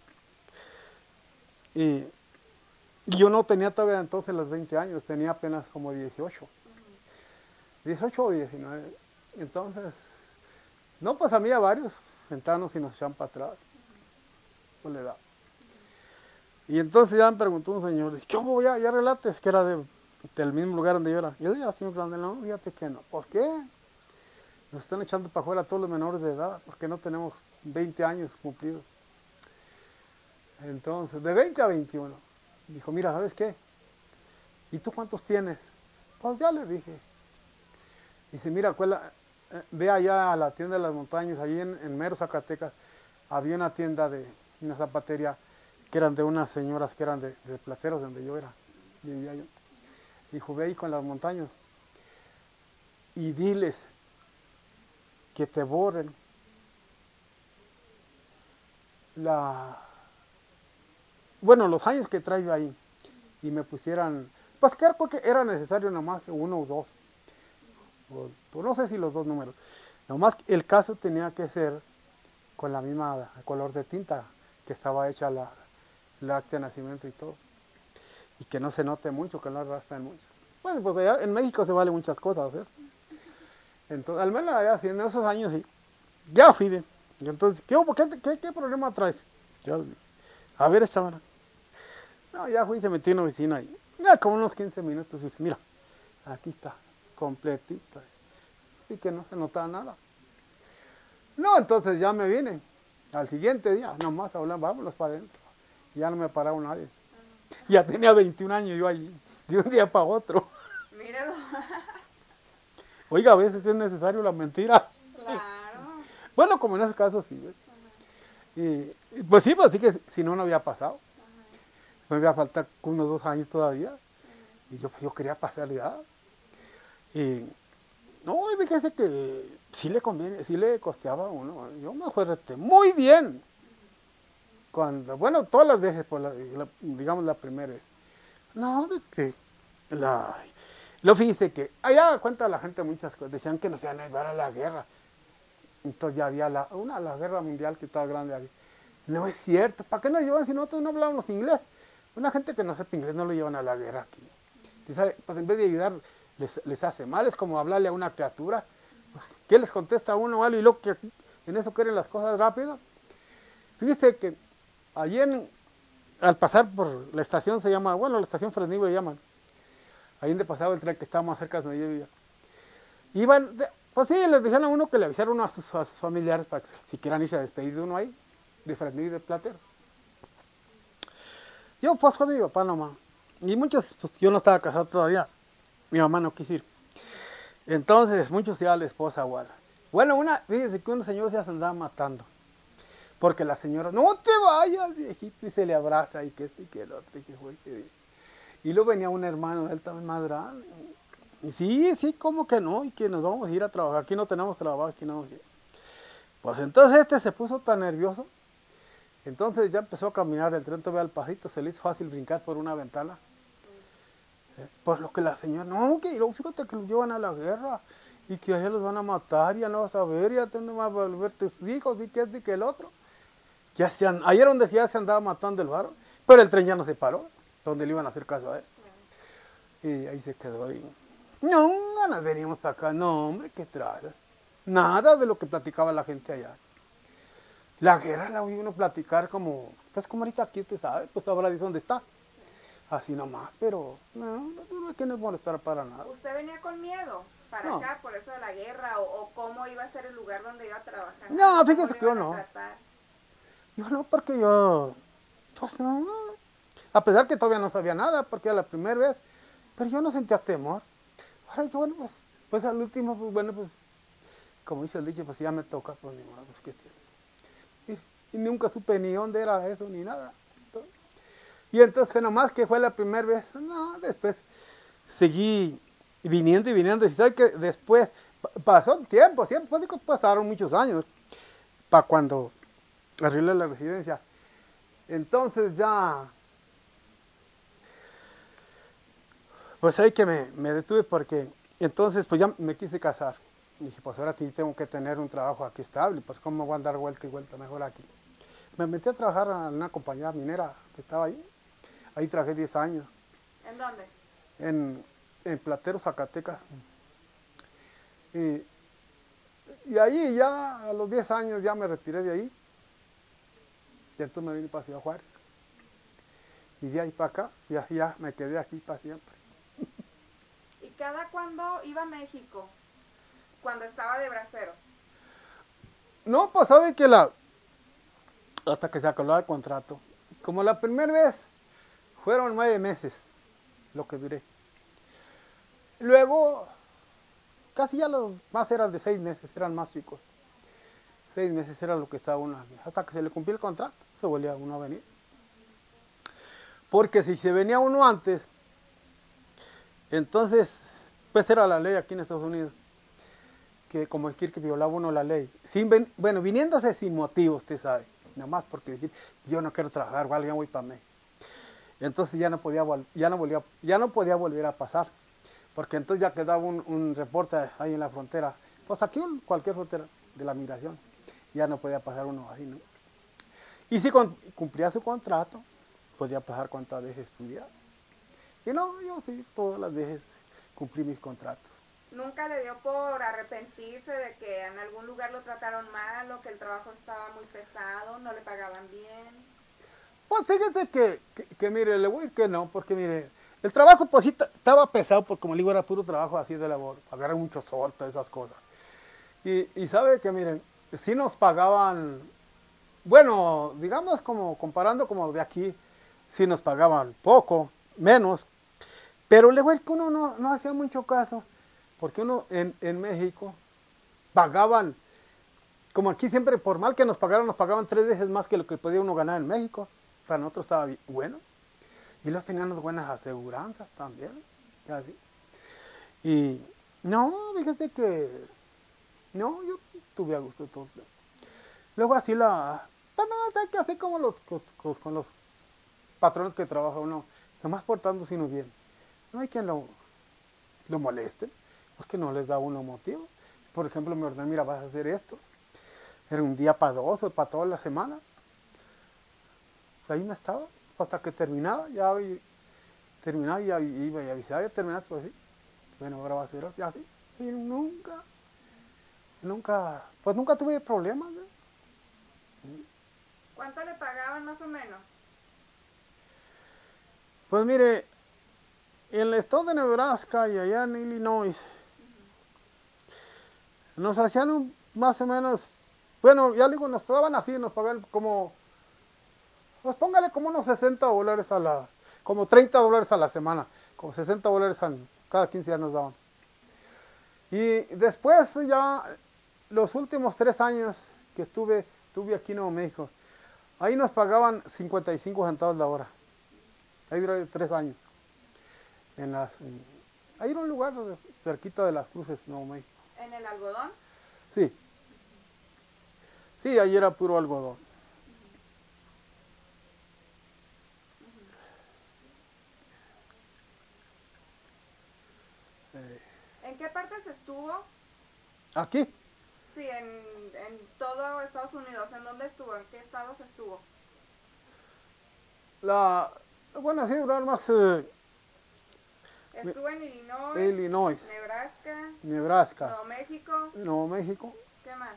y, y yo no tenía todavía entonces los veinte años, tenía apenas como dieciocho. dieciocho o diecinueve. Entonces, no, pues a mí a varios sentanos y nos echan para atrás. Por la edad. Y entonces ya me preguntó un señor, dice, ¿cómo ya, ya relates? Que era de, del mismo lugar donde yo era. Y él ya, señor Grande, no, fíjate que no. ¿Por qué? Nos están echando para afuera a todos los menores de edad, porque no tenemos veinte años cumplidos. Entonces, de veinte a veintiuno. Dijo, mira, ¿sabes qué? ¿Y tú cuántos tienes? Pues ya le dije. Dice, mira, cuela, eh, ve allá a la tienda de las montañas, allí en, en Mero, Zacatecas, había una tienda de una zapatería que eran de unas señoras que eran de, de Plateros, donde yo era, vivía yo. Dijo, ve ahí con las montañas y diles que te borren la, bueno, los años que traigo ahí y me pusieran, pues creo que era necesario nomás uno o dos, o, o no sé si los dos números, nomás el caso tenía que ser con la misma color de tinta que estaba hecha la, la acta de nacimiento y todo. Y que no se note mucho, que no raspen mucho. Bueno, pues allá en México se vale muchas cosas, ¿eh? Entonces, al menos allá, sí, en esos años sí. Ya fui bien. Y entonces, ¿qué, hubo? ¿Qué, qué, qué problema traes? Yo, a ver, esta mano. No, ya fui y se metí en la oficina y ya como unos quince minutos y dije, mira, aquí está, completita. Así que no se notaba nada. No, entonces ya me vine. Al siguiente día, nomás hablan, vámonos para adentro. Ya no me paraba nadie. Ya tenía veintiún años yo allí, de un día para otro. Míralo. Oiga, a veces es necesario la mentira. Claro. Bueno, como en ese caso sí, ¿ves? Y, y pues sí, pues sí que si no, no había pasado. Me había faltado unos dos años todavía. Y yo, pues yo quería pasar ya. Y no, y fíjese que sí le conviene, sí le costeaba a uno. Yo me acuerdo muy bien. Cuando, bueno, todas las veces, por la, la, digamos la primera vez. No, de que la, lo fíjese que allá cuenta la gente muchas cosas. Decían que nos iban a llevar a la guerra. Entonces ya había la, una la guerra mundial que estaba grande ahí. No es cierto, ¿para qué nos llevan si nosotros no hablábamos inglés? Una gente que no sepa inglés no lo llevan a la guerra aquí. ¿Sí sabe? Pues en vez de ayudar, les, les hace mal, es como hablarle a una criatura. Pues, ¿qué les contesta a uno algo y luego que en eso quieren las cosas rápido? Fíjese que allí en, al pasar por la estación se llama, bueno, la estación Fresnillo le llaman, ahí donde pasaba el tren que estaba más cerca de donde yo vivía. Iban, de, pues sí, les decían a uno que le avisaron a sus, a sus familiares para que si quieran irse a despedir de uno ahí, de Fresnillo y de Platero. Yo pues con mi papá nomás. Y muchos, pues yo no estaba casado todavía. Mi mamá no quiso ir. Entonces, muchos ya la esposa igual. Bueno, una, fíjese que un señor ya se andaba matando. Porque la señora, no te vayas, viejito, y se le abraza, y que este y que el otro, y que fue, que... Y luego venía un hermano, él también más grande. Y sí, sí, ¿cómo que no? Y que nos vamos a ir a trabajar, aquí no tenemos trabajo, aquí no. Pues entonces este se puso tan nervioso. Entonces ya empezó a caminar el tren todavía al pasito, se le hizo fácil brincar por una ventana. Eh, por lo que la señora, no, que luego fíjate que los llevan a la guerra y que allá los van a matar, ya no vas a ver, ya no vas a volver tus hijos y que este y que el otro. Ya se and... Ayer donde ya se andaba matando el varón, pero el tren ya no se paró, donde le iban a hacer caso a él. Y ahí se quedó ahí. No, no nos venimos para acá, no hombre, qué traza. Nada de lo que platicaba la gente allá. La guerra la oí uno platicar como, pues como ahorita aquí usted sabe, pues ahora dice dónde está. Así nomás, pero no, no hay que nos molestar para nada. ¿Usted venía con miedo para no. acá por eso de la guerra o, o cómo iba a ser el lugar donde iba a trabajar? No, fíjese que yo no. Tratar? Yo no, porque yo, pues no, a pesar que todavía no sabía nada, porque era la primera vez, pero yo no sentía temor. Ahora yo, bueno, pues, pues al último, pues bueno, pues, como dice el dicho, pues ya me toca, pues ni modo, pues qué tiene. Y, y nunca supe ni dónde era eso, ni nada. Y entonces fue nomás que fue la primera vez, no, después seguí viniendo y viniendo, y sabe que después pasó tiempo, siempre pasaron muchos años, para cuando arreglé la residencia. Entonces ya, pues ahí que me, me detuve porque entonces pues ya me quise casar. Y dije, pues ahora sí tengo que tener un trabajo aquí estable, pues cómo voy a andar vuelta y vuelta, mejor aquí. Me metí a trabajar en una compañía minera que estaba ahí. Ahí trabajé diez años. ¿En dónde? En, en Platero, Zacatecas. Y, y ahí ya a los diez años ya me retiré de ahí. Y entonces me vine para Ciudad Juárez. Y de ahí para acá, y así ya me quedé aquí para siempre. ¿Y cada cuándo iba a México? Cuando estaba de bracero. No, pues sabe que la... hasta que se acabó el contrato. Como la primera vez fueron nueve meses lo que duré. Luego, casi ya los más eran de seis meses, eran más chicos. Seis meses era lo que estaba uno aquí. Hasta que se le cumplió el contrato, se volvía uno a venir. Porque si se venía uno antes, entonces, pues era la ley aquí en Estados Unidos, que como decir que violaba uno la ley. Sin ven, bueno, viniéndose sin motivo, usted sabe. Nada más porque decir, yo no quiero trabajar, o alguien voy para mí. Entonces ya no podía, ya no volvía, ya no podía volver a pasar. Porque entonces ya quedaba un, un reporte ahí en la frontera. Pues aquí en cualquier frontera de la migración. Ya no podía pasar uno así, ¿no? Y si con, cumplía su contrato, podía pasar cuantas veces pudiera. Y no, yo sí, todas las veces cumplí mis contratos. ¿Nunca le dio por arrepentirse de que en algún lugar lo trataron mal o que el trabajo estaba muy pesado, no le pagaban bien? Pues fíjate que, que, que mire, le voy a decir que no, porque mire, el trabajo pues sí estaba pesado, porque como le digo, era puro trabajo así de labor, agarrar mucho sol, todas esas cosas. Y, y sabe que miren, sí nos pagaban, bueno, digamos como comparando como de aquí, sí nos pagaban poco, menos, pero le voy a decir que uno no, no hacía mucho caso, porque uno en, en México pagaban, como aquí siempre por mal que nos pagaran, nos pagaban tres veces más que lo que podía uno ganar en México. Para nosotros estaba bien, bueno. Y los teníamos buenas aseguranzas también. Así. Y no, fíjate que no, yo tuve a gusto todos. Luego así la, pues no, hay que hacer como los, con, con los patrones que trabaja uno, nomás portándose uno bien. No hay quien lo, lo moleste, porque no les da uno motivo. Por ejemplo, me ordenan, mira, vas a hacer esto. Era un día para dos o para toda la semana. Ahí me estaba, hasta que terminaba, ya terminaba y iba y avisaba, ya terminaste, pues sí. Bueno, ahora va a ser así, así. Y nunca, nunca, pues nunca tuve problemas, ¿no? ¿Cuánto le pagaban más o menos? Pues mire, en el estado de Nebraska y allá en Illinois, uh-huh, nos hacían un, más o menos, bueno, ya digo, nos daban así, nos pagaban como, pues póngale como unos sesenta dólares a la, como treinta dólares a la semana, como sesenta dólares a, cada quince días nos daban. Y después ya, los últimos tres años que estuve, estuve aquí en Nuevo México, ahí nos pagaban cincuenta y cinco centavos la hora. Ahí duré tres años. En las, en, ahí era un lugar cerquita de Las Cruces, Nuevo México. ¿En el algodón? Sí. Sí, ahí era puro algodón. Uh-huh. Eh. ¿En qué partes estuvo? ¿Aquí? Sí, en, en todo Estados Unidos. ¿En dónde estuvo? ¿En qué estados estuvo? La, bueno, sí, más... Eh, Estuvo en Illinois, Illinois, Nebraska, Nebraska, Nuevo México. Nuevo México. ¿Qué más?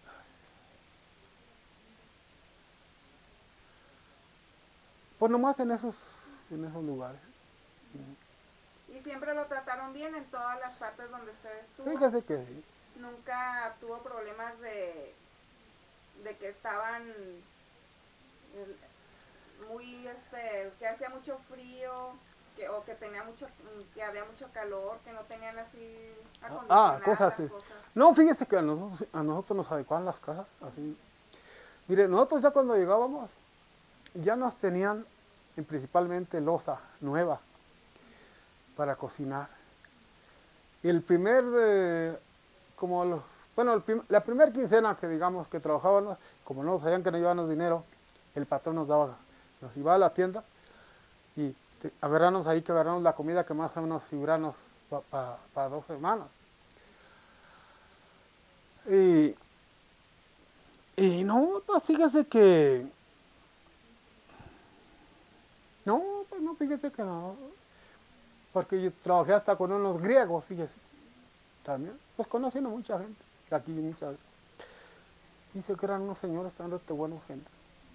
Pues nomás en esos, en esos lugares. ¿Y siempre lo trataron bien en todas las partes donde usted estuvo? Fíjese que sí. ¿Nunca tuvo problemas de, de que estaban muy, este, que hacía mucho frío, que, o que tenía mucho, que había mucho calor, que no tenían así acondicionadas ah, cosas así. las cosas? No, fíjese que a nosotros, a nosotros nos adecuaban las casas así. Mire, nosotros ya cuando llegábamos, ya nos tenían en principalmente loza nueva para cocinar. Y el primer, eh, como los, bueno, el prim, la primera quincena que digamos que trabajábamos, como no sabían que no llevábamos dinero, el patrón nos daba, nos iba a la tienda y te, agarrarnos ahí, que agarramos la comida que más o menos figurarnos para pa, pa dos semanas. Y, y no, pues fíjese que, no, pues no, fíjese que no, porque yo trabajé hasta con unos griegos, fíjese, también, pues conociendo mucha gente, aquí mucha gente. Dice que eran unos señores tan de buenos gente.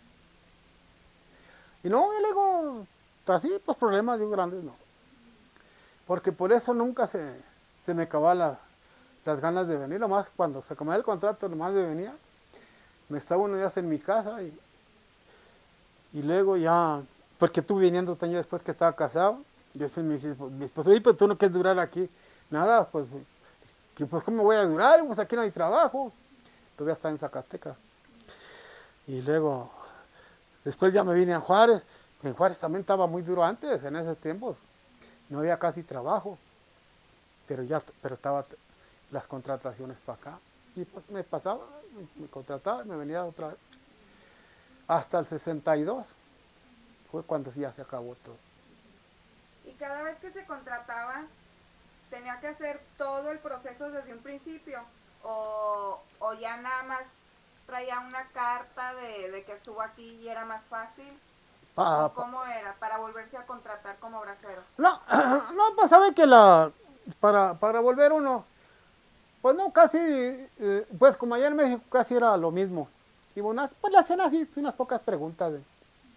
Y no, y luego, así, pues problemas bien grandes, no. Porque por eso nunca se, se me acababan la, las ganas de venir. Nomás cuando se acababa el contrato, nomás me venía. Me estaba unos días en mi casa y, y luego ya, porque tú viniendo un año después que estaba casado, y después me dice, mi esposo, oye, pero tú no quieres durar aquí. Nada, pues, que, pues ¿cómo voy a durar? Pues aquí no hay trabajo. Todavía está en Zacatecas. Y luego, después ya me vine a Juárez. En Juárez también estaba muy duro antes, en esos tiempos. No había casi trabajo. Pero ya, pero estaba las contrataciones para acá. Y pues me pasaba, me contrataba y me venía otra vez. Hasta el sesenta y dos fue cuando ya se acabó todo. Y cada vez que se contrataba, tenía que hacer todo el proceso desde un principio. O, o ya nada más traía una carta de, de que estuvo aquí y era más fácil. Ah, ¿Cómo era para volverse a contratar como bracero? No, no, pues sabe que la para, para volver uno, pues no, casi, eh, pues como allá en México casi era lo mismo. Y bueno, pues le hacían así unas pocas preguntas. De,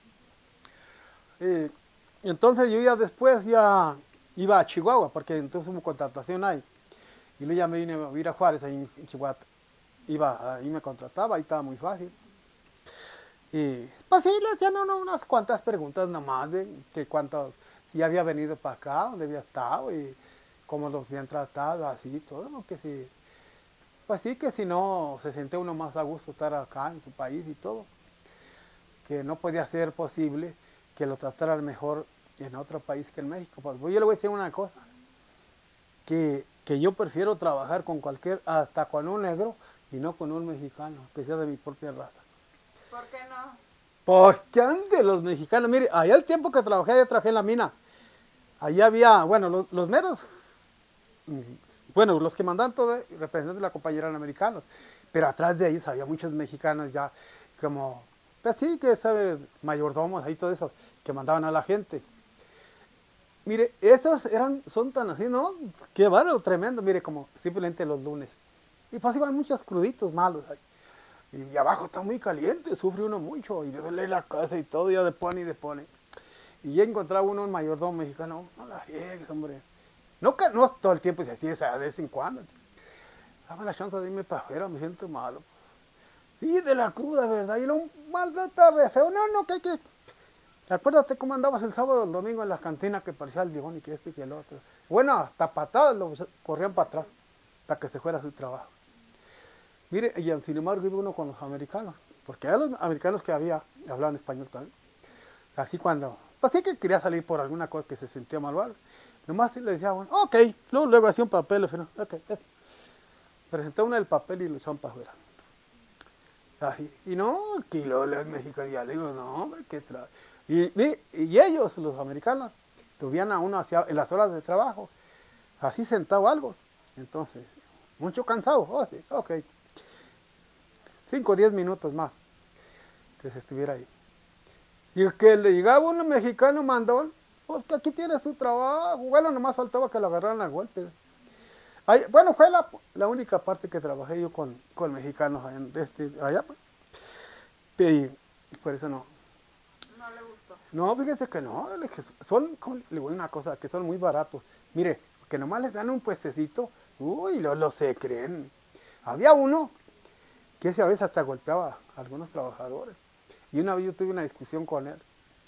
eh, entonces yo ya después ya iba a Chihuahua, porque entonces hubo contratación ahí. Y luego ya me vine a ir a Juárez, ahí en Chihuahua. Iba, ahí me contrataba, ahí estaba muy fácil. Y pues sí, le hacían uno unas cuantas preguntas nomás de que cuántos, si había venido para acá, dónde había estado y cómo los habían tratado, así, todo lo que sí. Pues sí, que si no se siente uno más a gusto estar acá en su país y todo. Que no podía ser posible que lo trataran mejor en otro país que en México. Pues yo le voy a decir una cosa, que, que yo prefiero trabajar con cualquier, hasta con un negro y no con un mexicano, que sea de mi propia raza. ¿Por qué no? Porque antes los mexicanos, mire, allá el tiempo que trabajé, allá trabajé en la mina. Allá había, bueno, los, los meros, bueno, los que mandan todo, representantes de la compañía eran americanos. Pero atrás de ellos había muchos mexicanos ya, como, pues sí, que sabe, mayordomos ahí, todo eso, que mandaban a la gente. Mire, esos eran, son tan así, ¿no? Qué bárbaro, tremendo, mire, como simplemente los lunes. Y pues iban muchos cruditos malos ahí. Y abajo está muy caliente, sufre uno mucho, y le duele la cabeza y todo, ya depone y depone. Y ya encontraba uno un mayordomo mexicano, no la friegues, hombre. No, no todo el tiempo se hacía, o sea, de vez en cuando. Dame la chance de irme para afuera, me siento malo. Sí, de la cruda, ¿verdad? Y lo maltrata re feo. No, no, que hay que... Acuérdate cómo andabas el sábado o el domingo en las cantinas que parecía el Dion y que este y que el otro. Bueno, hasta patadas lo corrían para atrás, para que se fuera a su trabajo. Mire, y sin embargo iba uno con los americanos, porque a los americanos que había hablaban español también. Así cuando, pues sí que quería salir por alguna cosa que se sentía mal o algo. Nomás le decía, bueno, ok, luego, luego hacía un papel, ok, presentó uno el papel y lo echaban para afuera. Así, y no, que luego los mexicanos, ya le digo, no, hombre, qué tra... Y, y, y ellos, los americanos, lo veían a uno hacia, en las horas de trabajo, así sentado algo. Entonces, mucho cansado, oh, sí, ok. Cinco o diez minutos más que se estuviera ahí. Y que le llegaba un mexicano mandón, pues que aquí tiene su trabajo. Bueno, nomás faltaba que lo agarraran a golpes. Ahí, bueno, fue la, la única parte que trabajé yo con, con mexicanos allá, este, allá pues. Y por eso no. No le gustó. No, fíjese que no, que son, le voy a una cosa, que son muy baratos. Mire, que nomás les dan un puestecito, uy, lo, lo se creen. Había uno que ese a veces hasta golpeaba a algunos trabajadores. Y una vez yo tuve una discusión con él.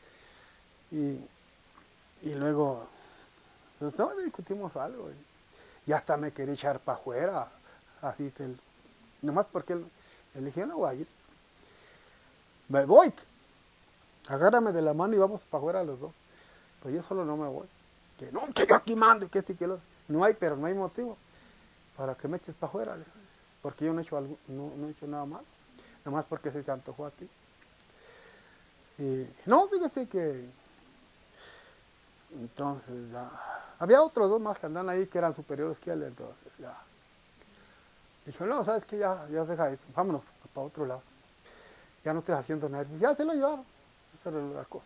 Y, y luego, pues no, discutimos algo. Y, y hasta me quería echar para afuera. Así, el, nomás porque él, él dije, no voy a ir. Me voy. Agárrame de la mano y vamos para afuera los dos. Pues yo solo no me voy. Que no, que yo aquí mando, que este y que lo otro. No hay, pero no hay motivo para que me eches para afuera. Porque yo no he hecho, algo, no, no he hecho nada mal. Nomás porque se te antojó a ti. Y no, fíjese que entonces ya había otros dos más que andan ahí que eran superiores que él, entonces ya. Dijo, no, sabes que ya, ya deja eso, vámonos para otro lado. Ya no estés haciendo nervios. Ya se lo llevaron. Esa era la cosa.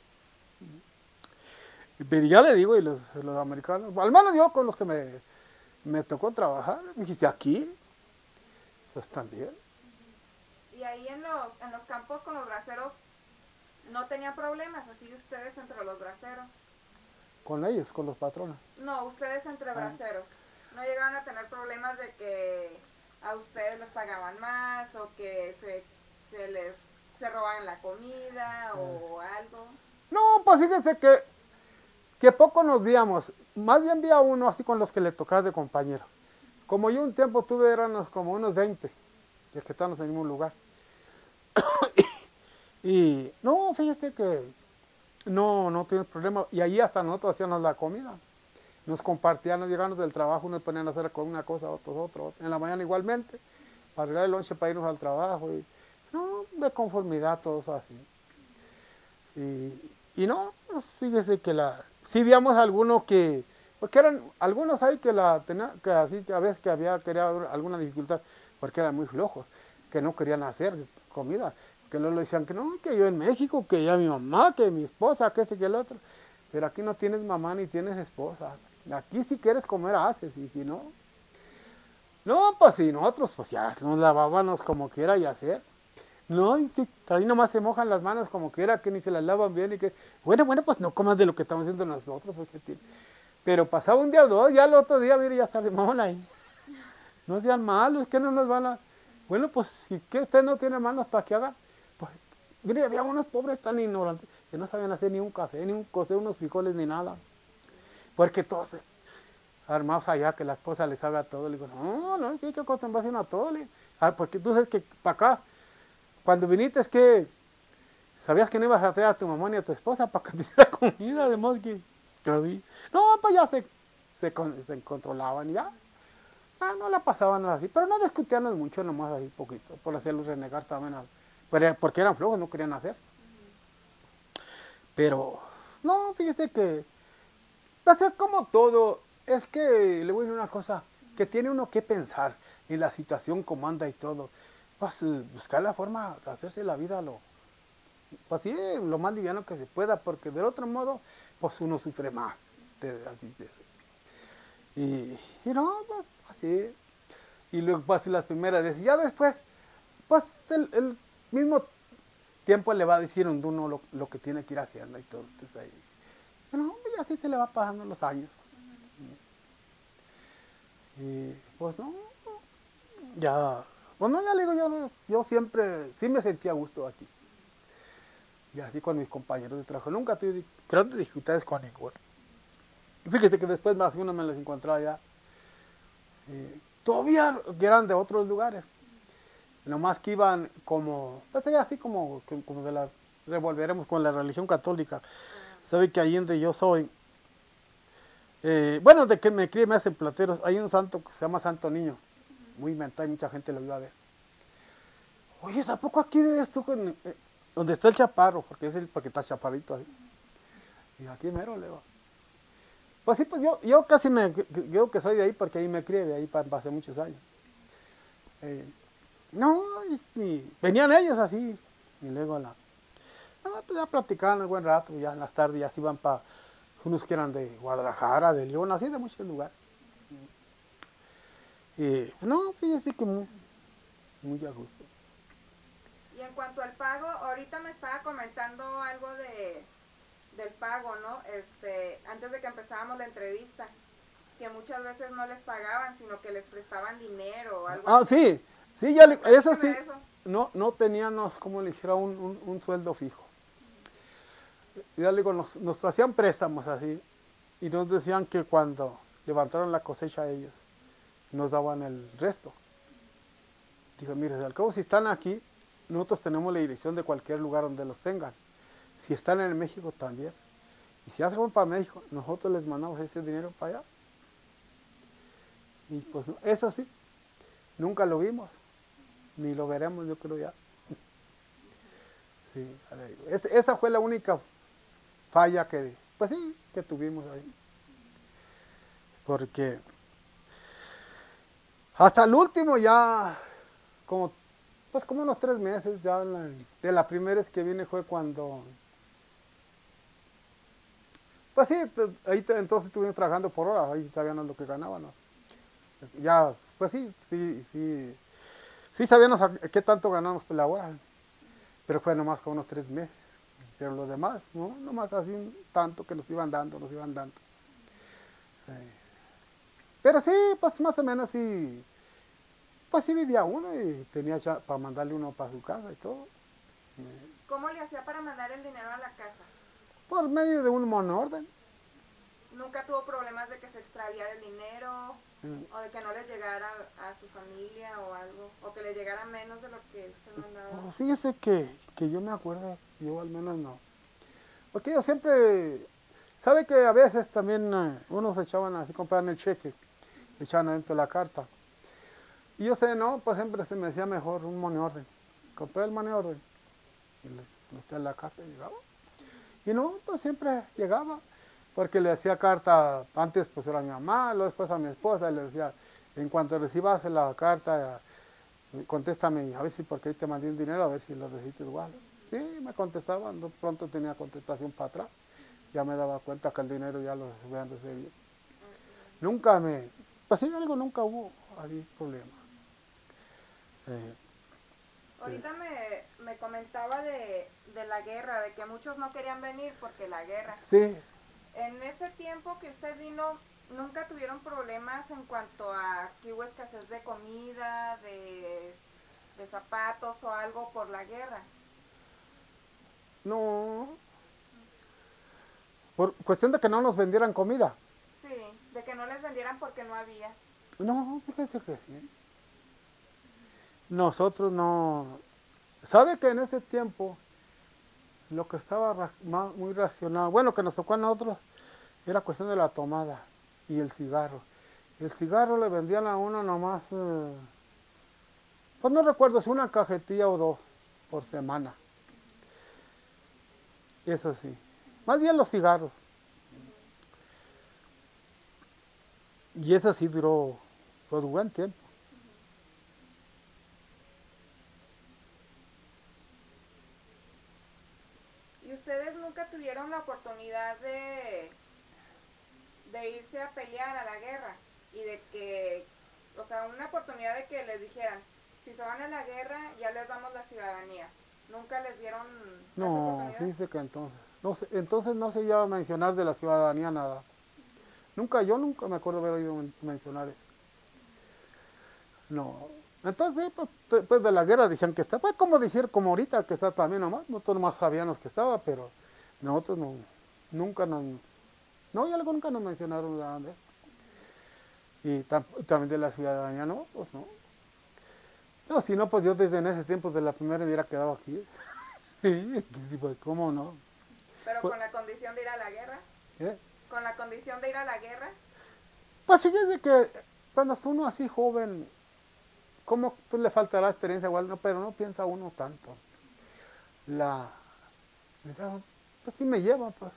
Pero ya le digo, y los, los americanos, al menos yo con los que me, me tocó trabajar, me dijiste, aquí, pues también. Y ahí en los, en los campos con los braceros, ¿no tenía problemas así ustedes entre los braceros? Con ellos, con los patrones. No, ustedes entre braceros. ¿No llegaron a tener problemas de que a ustedes les pagaban más o que se, se les se robaban la comida o algo? No, pues fíjense que, que poco nos víamos. Más bien vi a uno así con los que le tocaba de compañero. Como yo un tiempo tuve, éramos como unos veinte, que estábamos en el mismo lugar. Y no, fíjate que no, no tuvimos problema. Y ahí hasta nosotros hacíamos la comida. Nos compartían, nos llegábamos del trabajo, nos ponían a hacer con una cosa, otros, otros. En la mañana igualmente, para arreglar el lonche para irnos al trabajo. Y no, de conformidad, todos así. Y, y no, pues fíjese que la, sí veíamos algunos que, porque eran algunos ahí que la tenían, que así que a veces que había quería alguna dificultad, porque eran muy flojos, que no querían hacer comida, que luego le decían que no, que yo en México, que ya mi mamá, que mi esposa, que este, que el otro, pero aquí no tienes mamá ni tienes esposa, aquí si quieres comer haces, y si no, no, pues si nosotros pues ya nos lavábamos como quiera y hacer. No, y que ahí nomás se mojan las manos como quiera, que ni se las lavan bien y que... Bueno, bueno, pues no comas de lo que estamos haciendo nosotros. Porque pero pasaba un día o dos, ya el otro día, mire, ya está limón ahí. No sean malos, que no nos van a... Bueno, pues, si que usted no tiene manos para que haga, pues, mire, había unos pobres tan ignorantes que no sabían hacer ni un café, ni un cocer unos frijoles, ni nada. Porque todos armados allá, que la esposa les haga todo. Le digo, no, no, ¿qué que acostumbrarse a todo? Le... Ah, porque tú sabes que para acá, cuando viniste es que sabías que no ibas a hacer a tu mamá ni a tu esposa para que te hiciera comida, de modo que no, pues ya se, se, se controlaban y ya. Ah, no la pasaban así, pero no discutían mucho, nomás así poquito, por hacerlos renegar también, a, porque eran flojos, no querían hacer. Pero, no, fíjese que, pues es como todo, es que le voy a decir una cosa, que tiene uno que pensar en la situación como anda y todo. Pues buscar la forma de hacerse la vida lo, pues sí, lo más liviano que se pueda, porque del otro modo, pues uno sufre más. De, así, de, y, y no, pues así. Y luego pues las primeras veces, ya después, pues el, el mismo tiempo le va a decir a uno lo, lo que tiene que ir haciendo y todo. Entonces ahí, bueno, y así se le va pasando los años. Y pues no, ya, bueno, ya le digo, yo, yo siempre, sí me sentía a gusto aquí. Y así con mis compañeros de trabajo, nunca tuve grandes dificultades con ninguno. Fíjate que después más uno me los encontraba allá. Eh, todavía eran de otros lugares. Nomás que iban como, pues así como, como de la, revolveremos con la religión católica. Sabe que ahí donde yo soy, eh, bueno, de que me crié me hacen plateros, hay un santo que se llama Santo Niño, muy mental, mucha gente lo iba a ver. Oye, ¿tampoco aquí vives tú con, eh, donde está el chaparro? Porque es el, porque está chaparrito así. Y aquí mero le va. Pues sí, pues yo, yo casi me, creo que soy de ahí porque ahí me crié, de ahí pasé muchos años. Eh, no, y, y venían ellos así, y luego la, no, pues ya platicaban un buen rato, ya en las tardes ya se iban para, unos que eran de Guadalajara, de León, así de muchos lugares. Y no, fíjese que muy, muy a gusto. Y en cuanto al pago, ahorita me estaba comentando algo de del pago, ¿no? Este, antes de que empezábamos la entrevista, que muchas veces no les pagaban, sino que les prestaban dinero o algo Ah, así. sí, sí, ya le, eso sí, Eso. no, no teníamos, como le dijera, un, un, un sueldo fijo. Ya le digo, nos, nos hacían préstamos así, y nos decían que cuando levantaron la cosecha ellos, nos daban el resto. Digo, mire, al cabo si están aquí, nosotros tenemos la dirección de cualquier lugar donde los tengan. Si están en México también. Y si hacen para México, nosotros les mandamos ese dinero para allá. Y pues eso sí, nunca lo vimos, ni lo veremos yo creo ya. Sí, es, esa fue la única falla que, pues sí, que tuvimos ahí. Porque hasta el último ya, como, pues como unos tres meses, ya la, de la primera vez que vine fue cuando, pues sí, ahí entonces estuvimos trabajando por horas, ahí sabíamos lo que ganábamos. Ya, pues sí, sí, sí, sí sabíamos a qué tanto ganamos por la hora, pero fue nomás como unos tres meses. Pero los demás, no, nomás así tanto que nos iban dando, nos iban dando. Eh, pero sí, pues más o menos sí, pues sí vivía uno y tenía ya para mandarle uno para su casa y todo. Eh, ¿Cómo le hacía para mandar el dinero a la casa? por medio de un monoorden. ¿Nunca tuvo problemas de que se extraviara el dinero? Mm. ¿O de que no les llegara a su familia o algo? ¿O que le llegara menos de lo que usted mandaba? Pues fíjese que, que yo me acuerdo, yo al menos no. Porque yo siempre, sabe que a veces también eh, unos echaban así, compraban el cheque, le echaban adentro la carta. Y yo sé, no, pues siempre se me decía mejor un money order. Compré el money order y le metí la carta y llegaba. Y no, pues siempre llegaba, porque le hacía carta, antes pues era a mi mamá, luego después a mi esposa, y le decía, en cuanto recibas la carta, contéstame, a ver si porque ahí te mandé un dinero, a ver si lo recibiste igual. Sí, me contestaban, de pronto tenía contestación para atrás, ya me daba cuenta que el dinero ya lo habían recibido. Nunca me, pues sí, algo nunca hubo ahí problema. Eh, Ahorita me, me comentaba de, de la guerra, de que muchos no querían venir porque la guerra. sí, En ese tiempo que usted vino, ¿nunca tuvieron problemas en cuanto a que hubo escasez de comida, de, de zapatos o algo por la guerra? no, por cuestión de que no nos vendieran comida. Sí, de que no les vendieran porque no había. No, fíjese que sí. Nosotros no, sabe que en ese tiempo lo que estaba ra más, muy racionado, bueno, que nos tocó a nosotros, era cuestión de la tomada y el cigarro. El cigarro le vendían a uno nomás, eh, pues no recuerdo si una cajetilla o dos por semana. Eso sí. Más bien los cigarros. Y eso sí duró, pues buen tiempo. ¿Y ustedes nunca tuvieron la oportunidad de, de irse a pelear a la guerra? Y de que, o sea, una oportunidad de que les dijeran, si se van a la guerra, ya les damos la ciudadanía. ¿Nunca les dieron esa No, oportunidad? fíjese que entonces, no sé, entonces no se iba a mencionar de la ciudadanía nada. Nunca, yo nunca me acuerdo haber oído men- mencionar eso. No. Entonces, pues, después de la guerra decían que estaba, pues como decir, como ahorita que está también nomás, nosotros nomás sabíamos que estaba, pero nosotros no, nunca nos, no, y algo nunca nos mencionaron nada de eso. Y tam- también de la ciudadanía, no, pues no. No, si no, pues yo desde en ese tiempo de la primera me hubiera quedado aquí. Sí, pues, ¿cómo no? Pero Pues, con la condición de ir a la guerra. ¿eh? Con la condición de ir a la guerra. Pues fíjese que cuando está uno así joven, ¿cómo pues, le faltará experiencia igual? No, pero no piensa uno tanto. La, pues sí me lleva, pues,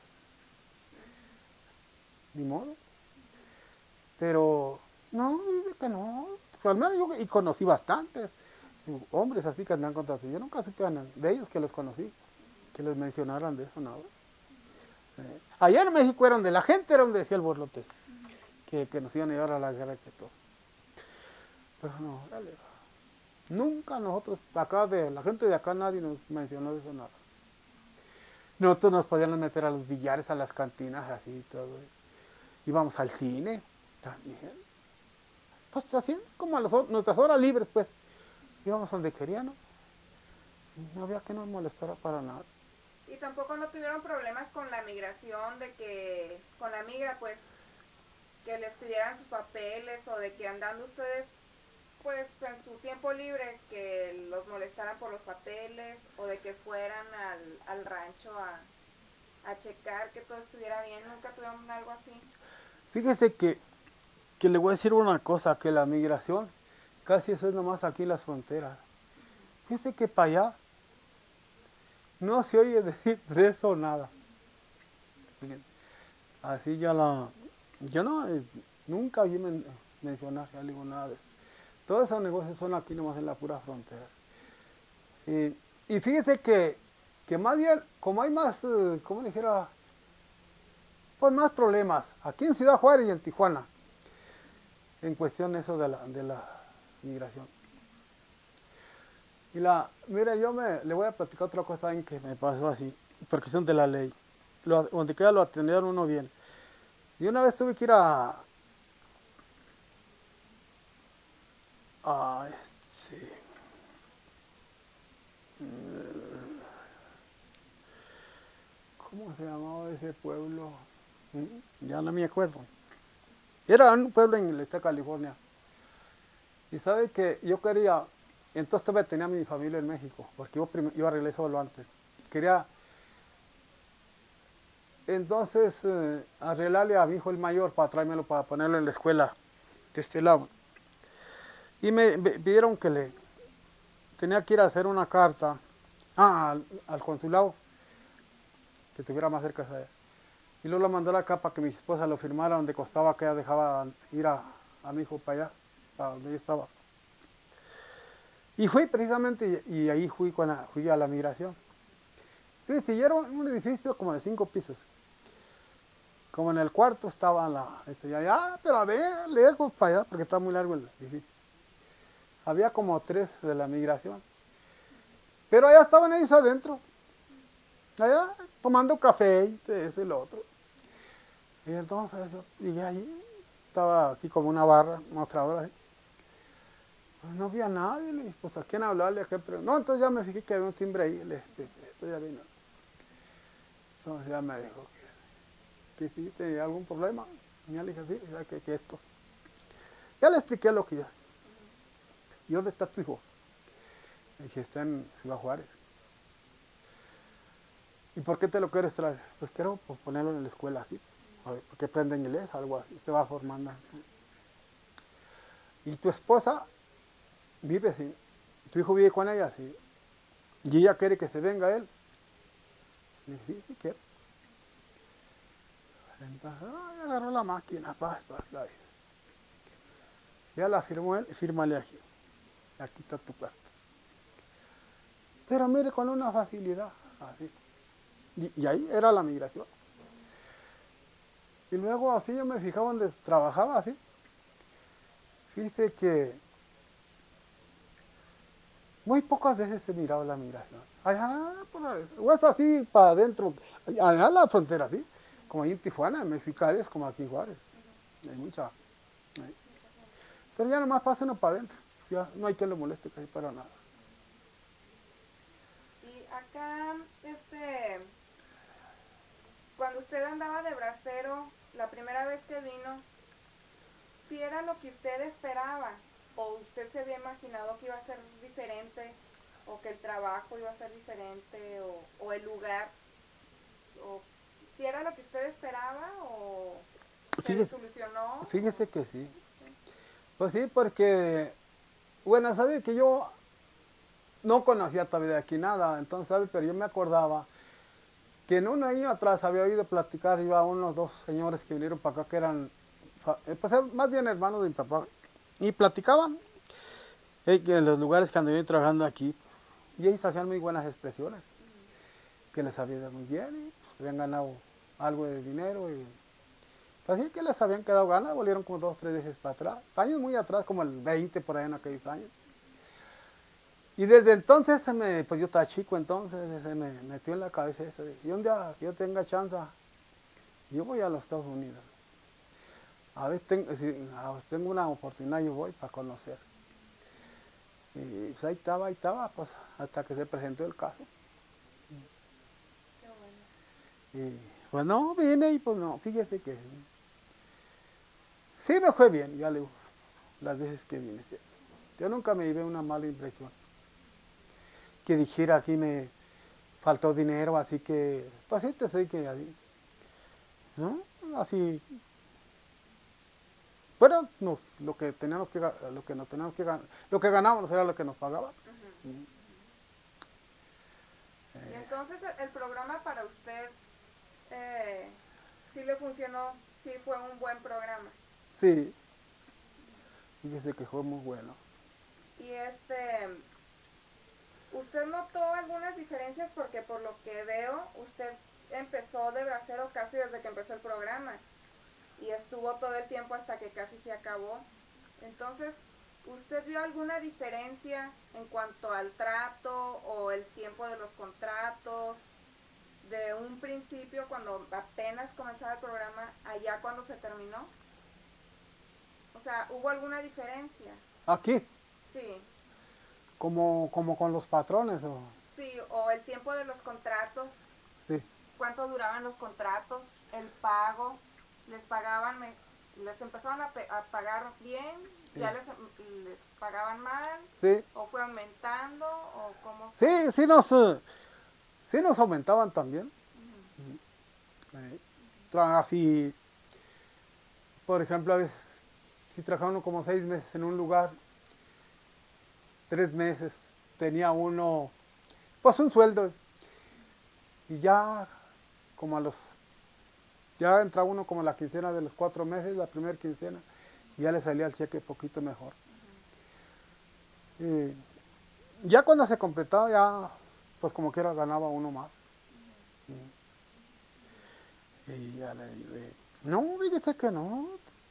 ni modo. Pero, no, dice que no. Pues, al menos yo y conocí bastantes hombres así que andan contra ti. Yo nunca supe de ellos que los conocí, que les mencionaran de eso, nada. Eh, allá en México era donde la gente era donde decía el borlote, que, que nos iban a llevar a la guerra que todo. Pero no, dale, nunca nosotros, acá de la gente de acá nadie nos mencionó de eso nada. Nosotros nos podíamos meter a los billares, a las cantinas, así y todo. Íbamos al cine también. Pues así como a las, nuestras horas libres, pues. Íbamos donde queríamos. No había que nos molestara para nada. Y tampoco no tuvieron problemas con la migración, de que, con la migra, pues, que les pidieran sus papeles o de que andando ustedes, pues, en su tiempo libre, que los molestaran por los papeles o de que fueran al, al rancho a, a checar que todo estuviera bien. ¿Nunca tuvieron algo así? Fíjese que, que le voy a decir una cosa, que la migración, casi eso es nomás aquí en las fronteras. Fíjese que para allá no se oye decir de eso nada. Así ya la... Yo no, eh, nunca oí men, mencionar algo nada de eso. Todos esos negocios son aquí nomás en la pura frontera. Y, y fíjese que, que más bien, como hay más, eh, ¿cómo le dijera? Pues más problemas, aquí en Ciudad Juárez y en Tijuana, en cuestión eso de la, de la migración. Y la, mire, yo me, le voy a platicar otra cosa en que me pasó así, por cuestión de la ley. Lo, donde queda lo atendieron uno bien. Y una vez tuve que ir a, a este, ¿cómo se llamaba ese pueblo? Mm, Ya no me acuerdo. Era un pueblo en el estado de California. Y sabe que yo quería, entonces todavía tenía mi familia en México, porque yo, prim- yo arreglé solo antes. Quería, entonces, eh, arreglarle a mi hijo el mayor para traérmelo para ponerlo en la escuela de este lado. Y me, me pidieron que le tenía que ir a hacer una carta ah, al, al consulado, que estuviera más cerca de allá. Y luego la mandó acá para que mi esposa lo firmara donde costaba que ella dejaba ir a, a mi hijo para allá, para donde yo estaba. Y fui precisamente, y, y ahí fui, con la, fui a la migración. Fíjate, y era un edificio como de cinco pisos. Como en el cuarto estaba la, esto, ya, ya, pero a ver, lejos para allá, porque está muy largo el edificio. Había como tres de la migración. Pero allá estaban ellos adentro, allá tomando café y eso y lo otro. Y entonces yo llegué ahí, estaba así como una barra, mostradora así. Pues no había nadie, le dije, pues a quién hablarle, a qué preguntar. No, entonces ya me fijé que había un timbre ahí, le dije, esto ya vino. Entonces ya me dijo que, que si tenía algún problema. Y ya le dije, sí, ya que, que esto. Ya le expliqué lo que ya. ¿Y dónde está tu hijo? Le dije, está en Ciudad Juárez. ¿Y por qué te lo quieres traer? Pues quiero pues, ponerlo en la escuela así, porque aprende inglés, algo así, te va formando. ¿Y tu esposa vive, sí? ¿Tu hijo vive con ella, sí? ¿Y ella quiere que se venga él? Le dije, sí, sí quiero. Entonces, ay, agarró la máquina, paz, paz, la vida. Ya la firmó él, fírmale aquí. Aquí está tu carta. Pero mire, con una facilidad, así. Y, y ahí era la migración. Y luego así yo me fijaba donde trabajaba así. Fíjese que Muy pocas veces he mirado la migración. Allá, por la, o es así para adentro, allá en la frontera, sí. Como ahí en Tijuana, en Mexicali, es como aquí en Juárez. Hay mucha. Hay. Pero ya nomás pasa uno para adentro. Ya no hay quien lo moleste casi para nada. Y acá, este, cuando usted andaba de bracero, la primera vez que vino, ¿sí era lo que usted esperaba? ¿O usted se había imaginado que iba a ser diferente? ¿O que el trabajo iba a ser diferente? ¿O, o el lugar? ¿O si era lo que usted esperaba? ¿O se Fíjese, desilusionó? fíjese que sí. Pues sí, porque, bueno, sabe que yo no conocía todavía de aquí nada, entonces, ¿sabe? Pero yo me acordaba que en un año atrás había oído platicar, iba a unos dos señores que vinieron para acá que eran, pues más bien hermanos de mi papá, y platicaban eh, que en los lugares que anduvieron trabajando aquí, y ellos hacían muy buenas expresiones, que les había ido muy bien, y pues, habían ganado algo de dinero, y pues sí que les habían quedado ganas, volvieron como dos, tres veces para atrás, años muy atrás, como el veinte por ahí en aquellos años. Y desde entonces, se me, pues yo estaba chico entonces, se me metió en la cabeza eso, y un día que yo tenga chance, yo voy a los Estados Unidos. A ver, tengo, si, a, tengo una oportunidad, yo voy para conocer. Y pues ahí estaba, ahí estaba, pues hasta que se presentó el caso. Qué bueno. Y pues no, vine y pues no, fíjese que sí me fue bien, ya le digo, las veces que vine. ¿Sí? Yo nunca me llevé una mala impresión. Que dijera aquí me faltó dinero, así que, pues sí te sé que así, ¿no? Así, bueno, nos, lo que teníamos que, lo que nos teníamos que ganar, lo que ganábamos era lo que nos pagaban. Uh-huh. Mm. Y entonces el programa para usted eh, sí le funcionó, sí fue un buen programa. Sí, fíjese que fue muy bueno. Y este, ¿usted notó algunas diferencias? Porque por lo que veo, usted empezó de bracero casi desde que empezó el programa y estuvo todo el tiempo hasta que casi se acabó. Entonces, ¿usted vio alguna diferencia en cuanto al trato o el tiempo de los contratos de un principio cuando apenas comenzaba el programa allá cuando se terminó? O sea, ¿hubo alguna diferencia? Aquí, Sí. como, como con los patrones, o Sí, o el tiempo de los contratos, sí. cuánto duraban los contratos, el pago, les pagaban, me, les empezaban a, pe, a pagar bien, Sí. ya les, les pagaban mal, Sí. o fue aumentando, o cómo Sí, fue. sí nos, eh, sí nos aumentaban también. Uh-huh. Eh, tra- así, por ejemplo, a veces, si trabajaba uno como seis meses en un lugar, tres meses, tenía uno, pues un sueldo, y ya, como a los, ya entra uno como la quincena de los cuatro meses, la primera quincena, y ya le salía el cheque poquito mejor. Uh-huh. Y ya cuando se completaba, ya, pues como quiera ganaba uno más. Uh-huh. Y ya le digo, no, fíjese que no.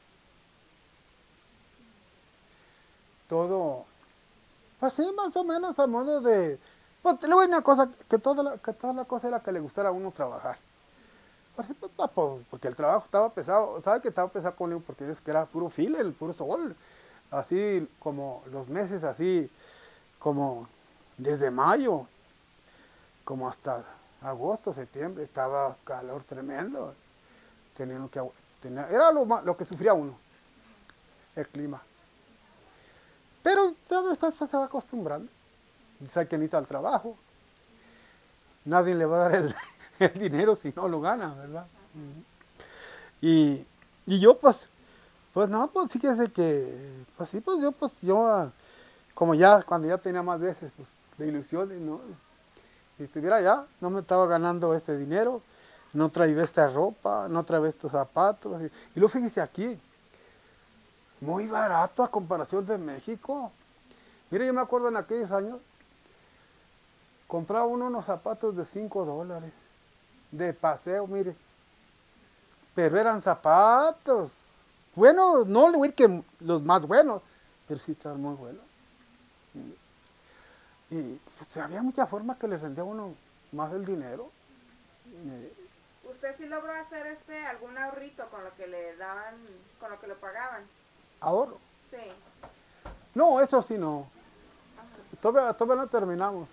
Todo, pues sí, más o menos a modo de, pues le voy a una cosa, que toda la, que toda la cosa era que le gustara a uno trabajar. Pues, pues, pues, porque el trabajo estaba pesado, ¿sabe que estaba pesado conmigo? Porque es que era puro file, el puro sol. Así como los meses así, como desde mayo, como hasta agosto, septiembre, estaba calor tremendo. Tenía que, tenía, era lo, lo que sufría uno, el clima. Pero después pues, se va acostumbrando. Sabe que necesita el trabajo. Nadie le va a dar el, el dinero si no lo gana, ¿verdad? Uh-huh. Y, y yo pues, pues no, pues fíjese que, pues sí, pues yo, pues yo, como ya, cuando ya tenía más veces, pues de ilusiones, ¿no? Si estuviera allá, no me estaba ganando este dinero, no traía esta ropa, no traía estos zapatos. Y, y luego fíjese aquí, muy barato a comparación de México. Mire, yo me acuerdo en aquellos años, compraba uno unos zapatos de cinco dólares, de paseo, mire. Pero eran zapatos. Bueno, no le voy a decir que los más buenos, pero sí estaban muy buenos. y pues, había muchas formas que les rendía a uno más el dinero. Eh, ¿Usted sí logró hacer este algún ahorrito con lo que le daban, con lo que le pagaban? ahorro. Sí. No, eso sí no. Ajá. Todavía, todavía no terminamos.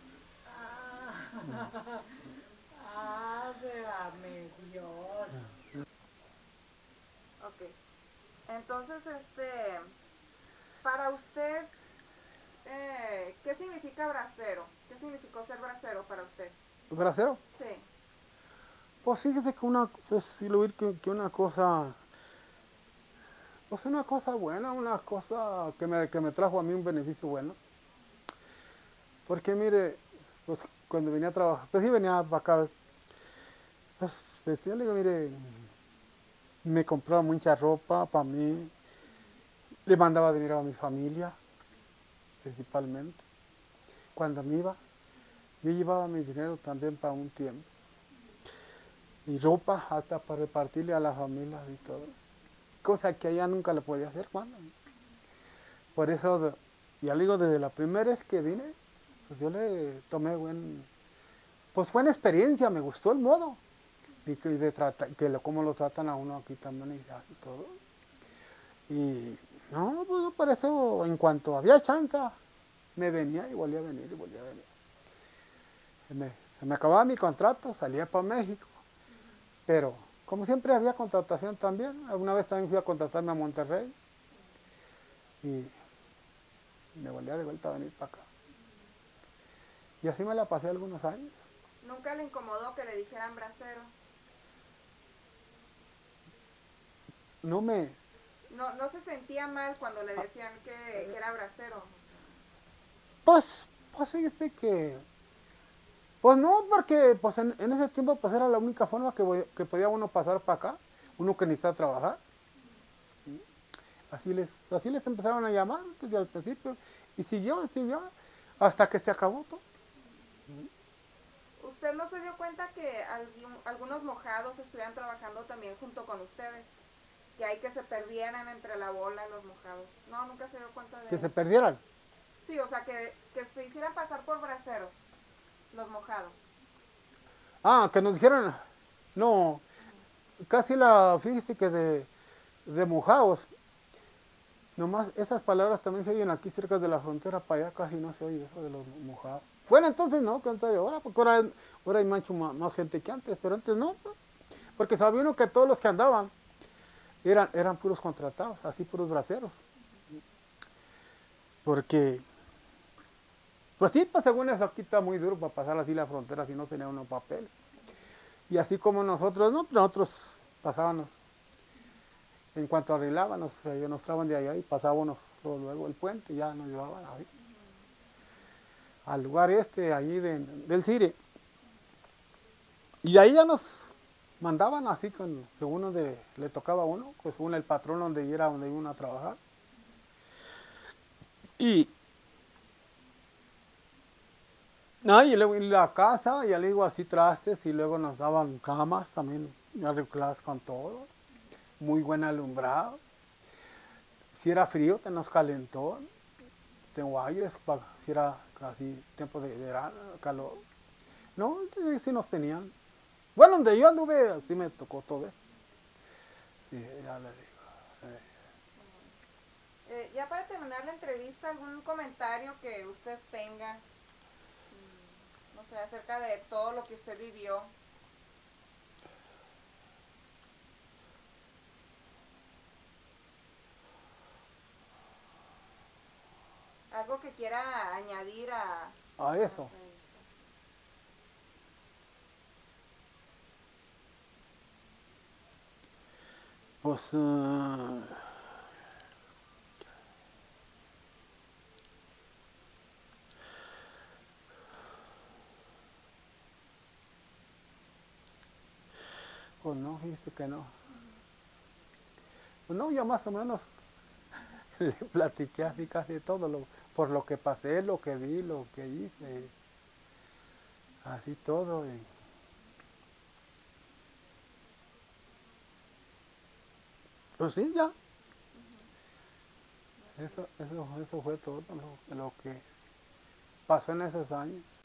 Ah, ah, véame Dios. Ok. Entonces, este, para usted, eh, ¿qué significa bracero? ¿Qué significó ser bracero para usted? ¿Bracero? Sí. Pues fíjese que una, pues sí lo vi que, que una cosa, pues una cosa buena, una cosa que me, que me trajo a mí un beneficio bueno. Porque mire, pues cuando venía a trabajar, pues sí venía para acá, pues, pues yo le digo, mire, me compraba mucha ropa para mí, le mandaba dinero a mi familia, principalmente. Cuando me iba, yo llevaba mi dinero también para un tiempo. Y ropa hasta para repartirle a las familias y todo. Cosa que allá nunca le podía hacer, Juan. Por eso, ya le digo, desde la primera vez que vine, pues yo le tomé buen, pues buena experiencia, me gustó el modo. Y que, de trata, que lo, cómo lo tratan a uno aquí también y así todo. Y no, pues por eso, en cuanto había chance, me venía y volvía a venir y volvía a venir. Se me, se me acababa mi contrato, salía para México, pero como siempre había contratación también, alguna vez también fui a contratarme a Monterrey y me volvía de vuelta a venir para acá. Y así me la pasé algunos años. ¿Nunca le incomodó que le dijeran bracero? No me, No, no se sentía mal cuando le decían que, que era bracero. pues, pues fíjese que, pues no, porque pues en, en ese tiempo pues era la única forma que, voy- que podía uno pasar para acá, uno que necesitaba trabajar. Así les, así les empezaron a llamar desde el principio, y siguió, siguió, hasta que se acabó todo. ¿Usted no se dio cuenta que algún- algunos mojados estuvieran trabajando también junto con ustedes? Que hay que se perdieran entre la bola los mojados. No, nunca se dio cuenta Que de... se perdieran. Sí, o sea, que, que se hicieran pasar por braceros los mojados. Ah, que nos dijeron, no, casi la, fíjese que de, de mojados, nomás esas palabras también se oyen aquí cerca de la frontera, para allá casi no se oye eso de los mojados. Bueno, entonces no, que entonces ahora, porque ahora, ahora hay mucho más, más gente que antes, pero antes no, pues, porque sabía uno que todos los que andaban eran, eran puros contratados, así puros braceros. Porque, pues sí, pues según eso aquí está muy duro para pasar así la frontera si no tenía unos papeles. Y así como nosotros, no, nosotros pasábamos, en cuanto arreglábamos, ellos nos traban de allá y pasábamos luego, luego el puente, ya nos llevaban ahí, al lugar este, allí de, del Cire. Y ahí ya nos mandaban así, con, según donde le tocaba a uno, pues según el patrón donde era, donde iba uno a trabajar. Y, no, y luego en la casa, ya le digo así trastes, y luego nos daban camas también, arregladas con todo, muy buen alumbrado. Si era frío, te nos calentó, tengo aires, pa- si era casi tiempo de verano, calor. No, sí, sí nos tenían. Bueno, donde yo anduve, sí me tocó todo eso. Sí, ya le digo. eh. Eh, ya para terminar la entrevista, ¿algún comentario que usted tenga, mm, no sé, acerca de todo lo que usted vivió? Algo que quiera añadir a, a A la eso. entrevista. Pues, uh, pues no, fíjese que no. Pues no, yo más o menos le platiqué así casi todo, lo, por lo que pasé, lo que vi, lo que hice, así todo. Y, pues sí, ya. Eso, eso, eso fue todo lo, lo que pasó en esos años.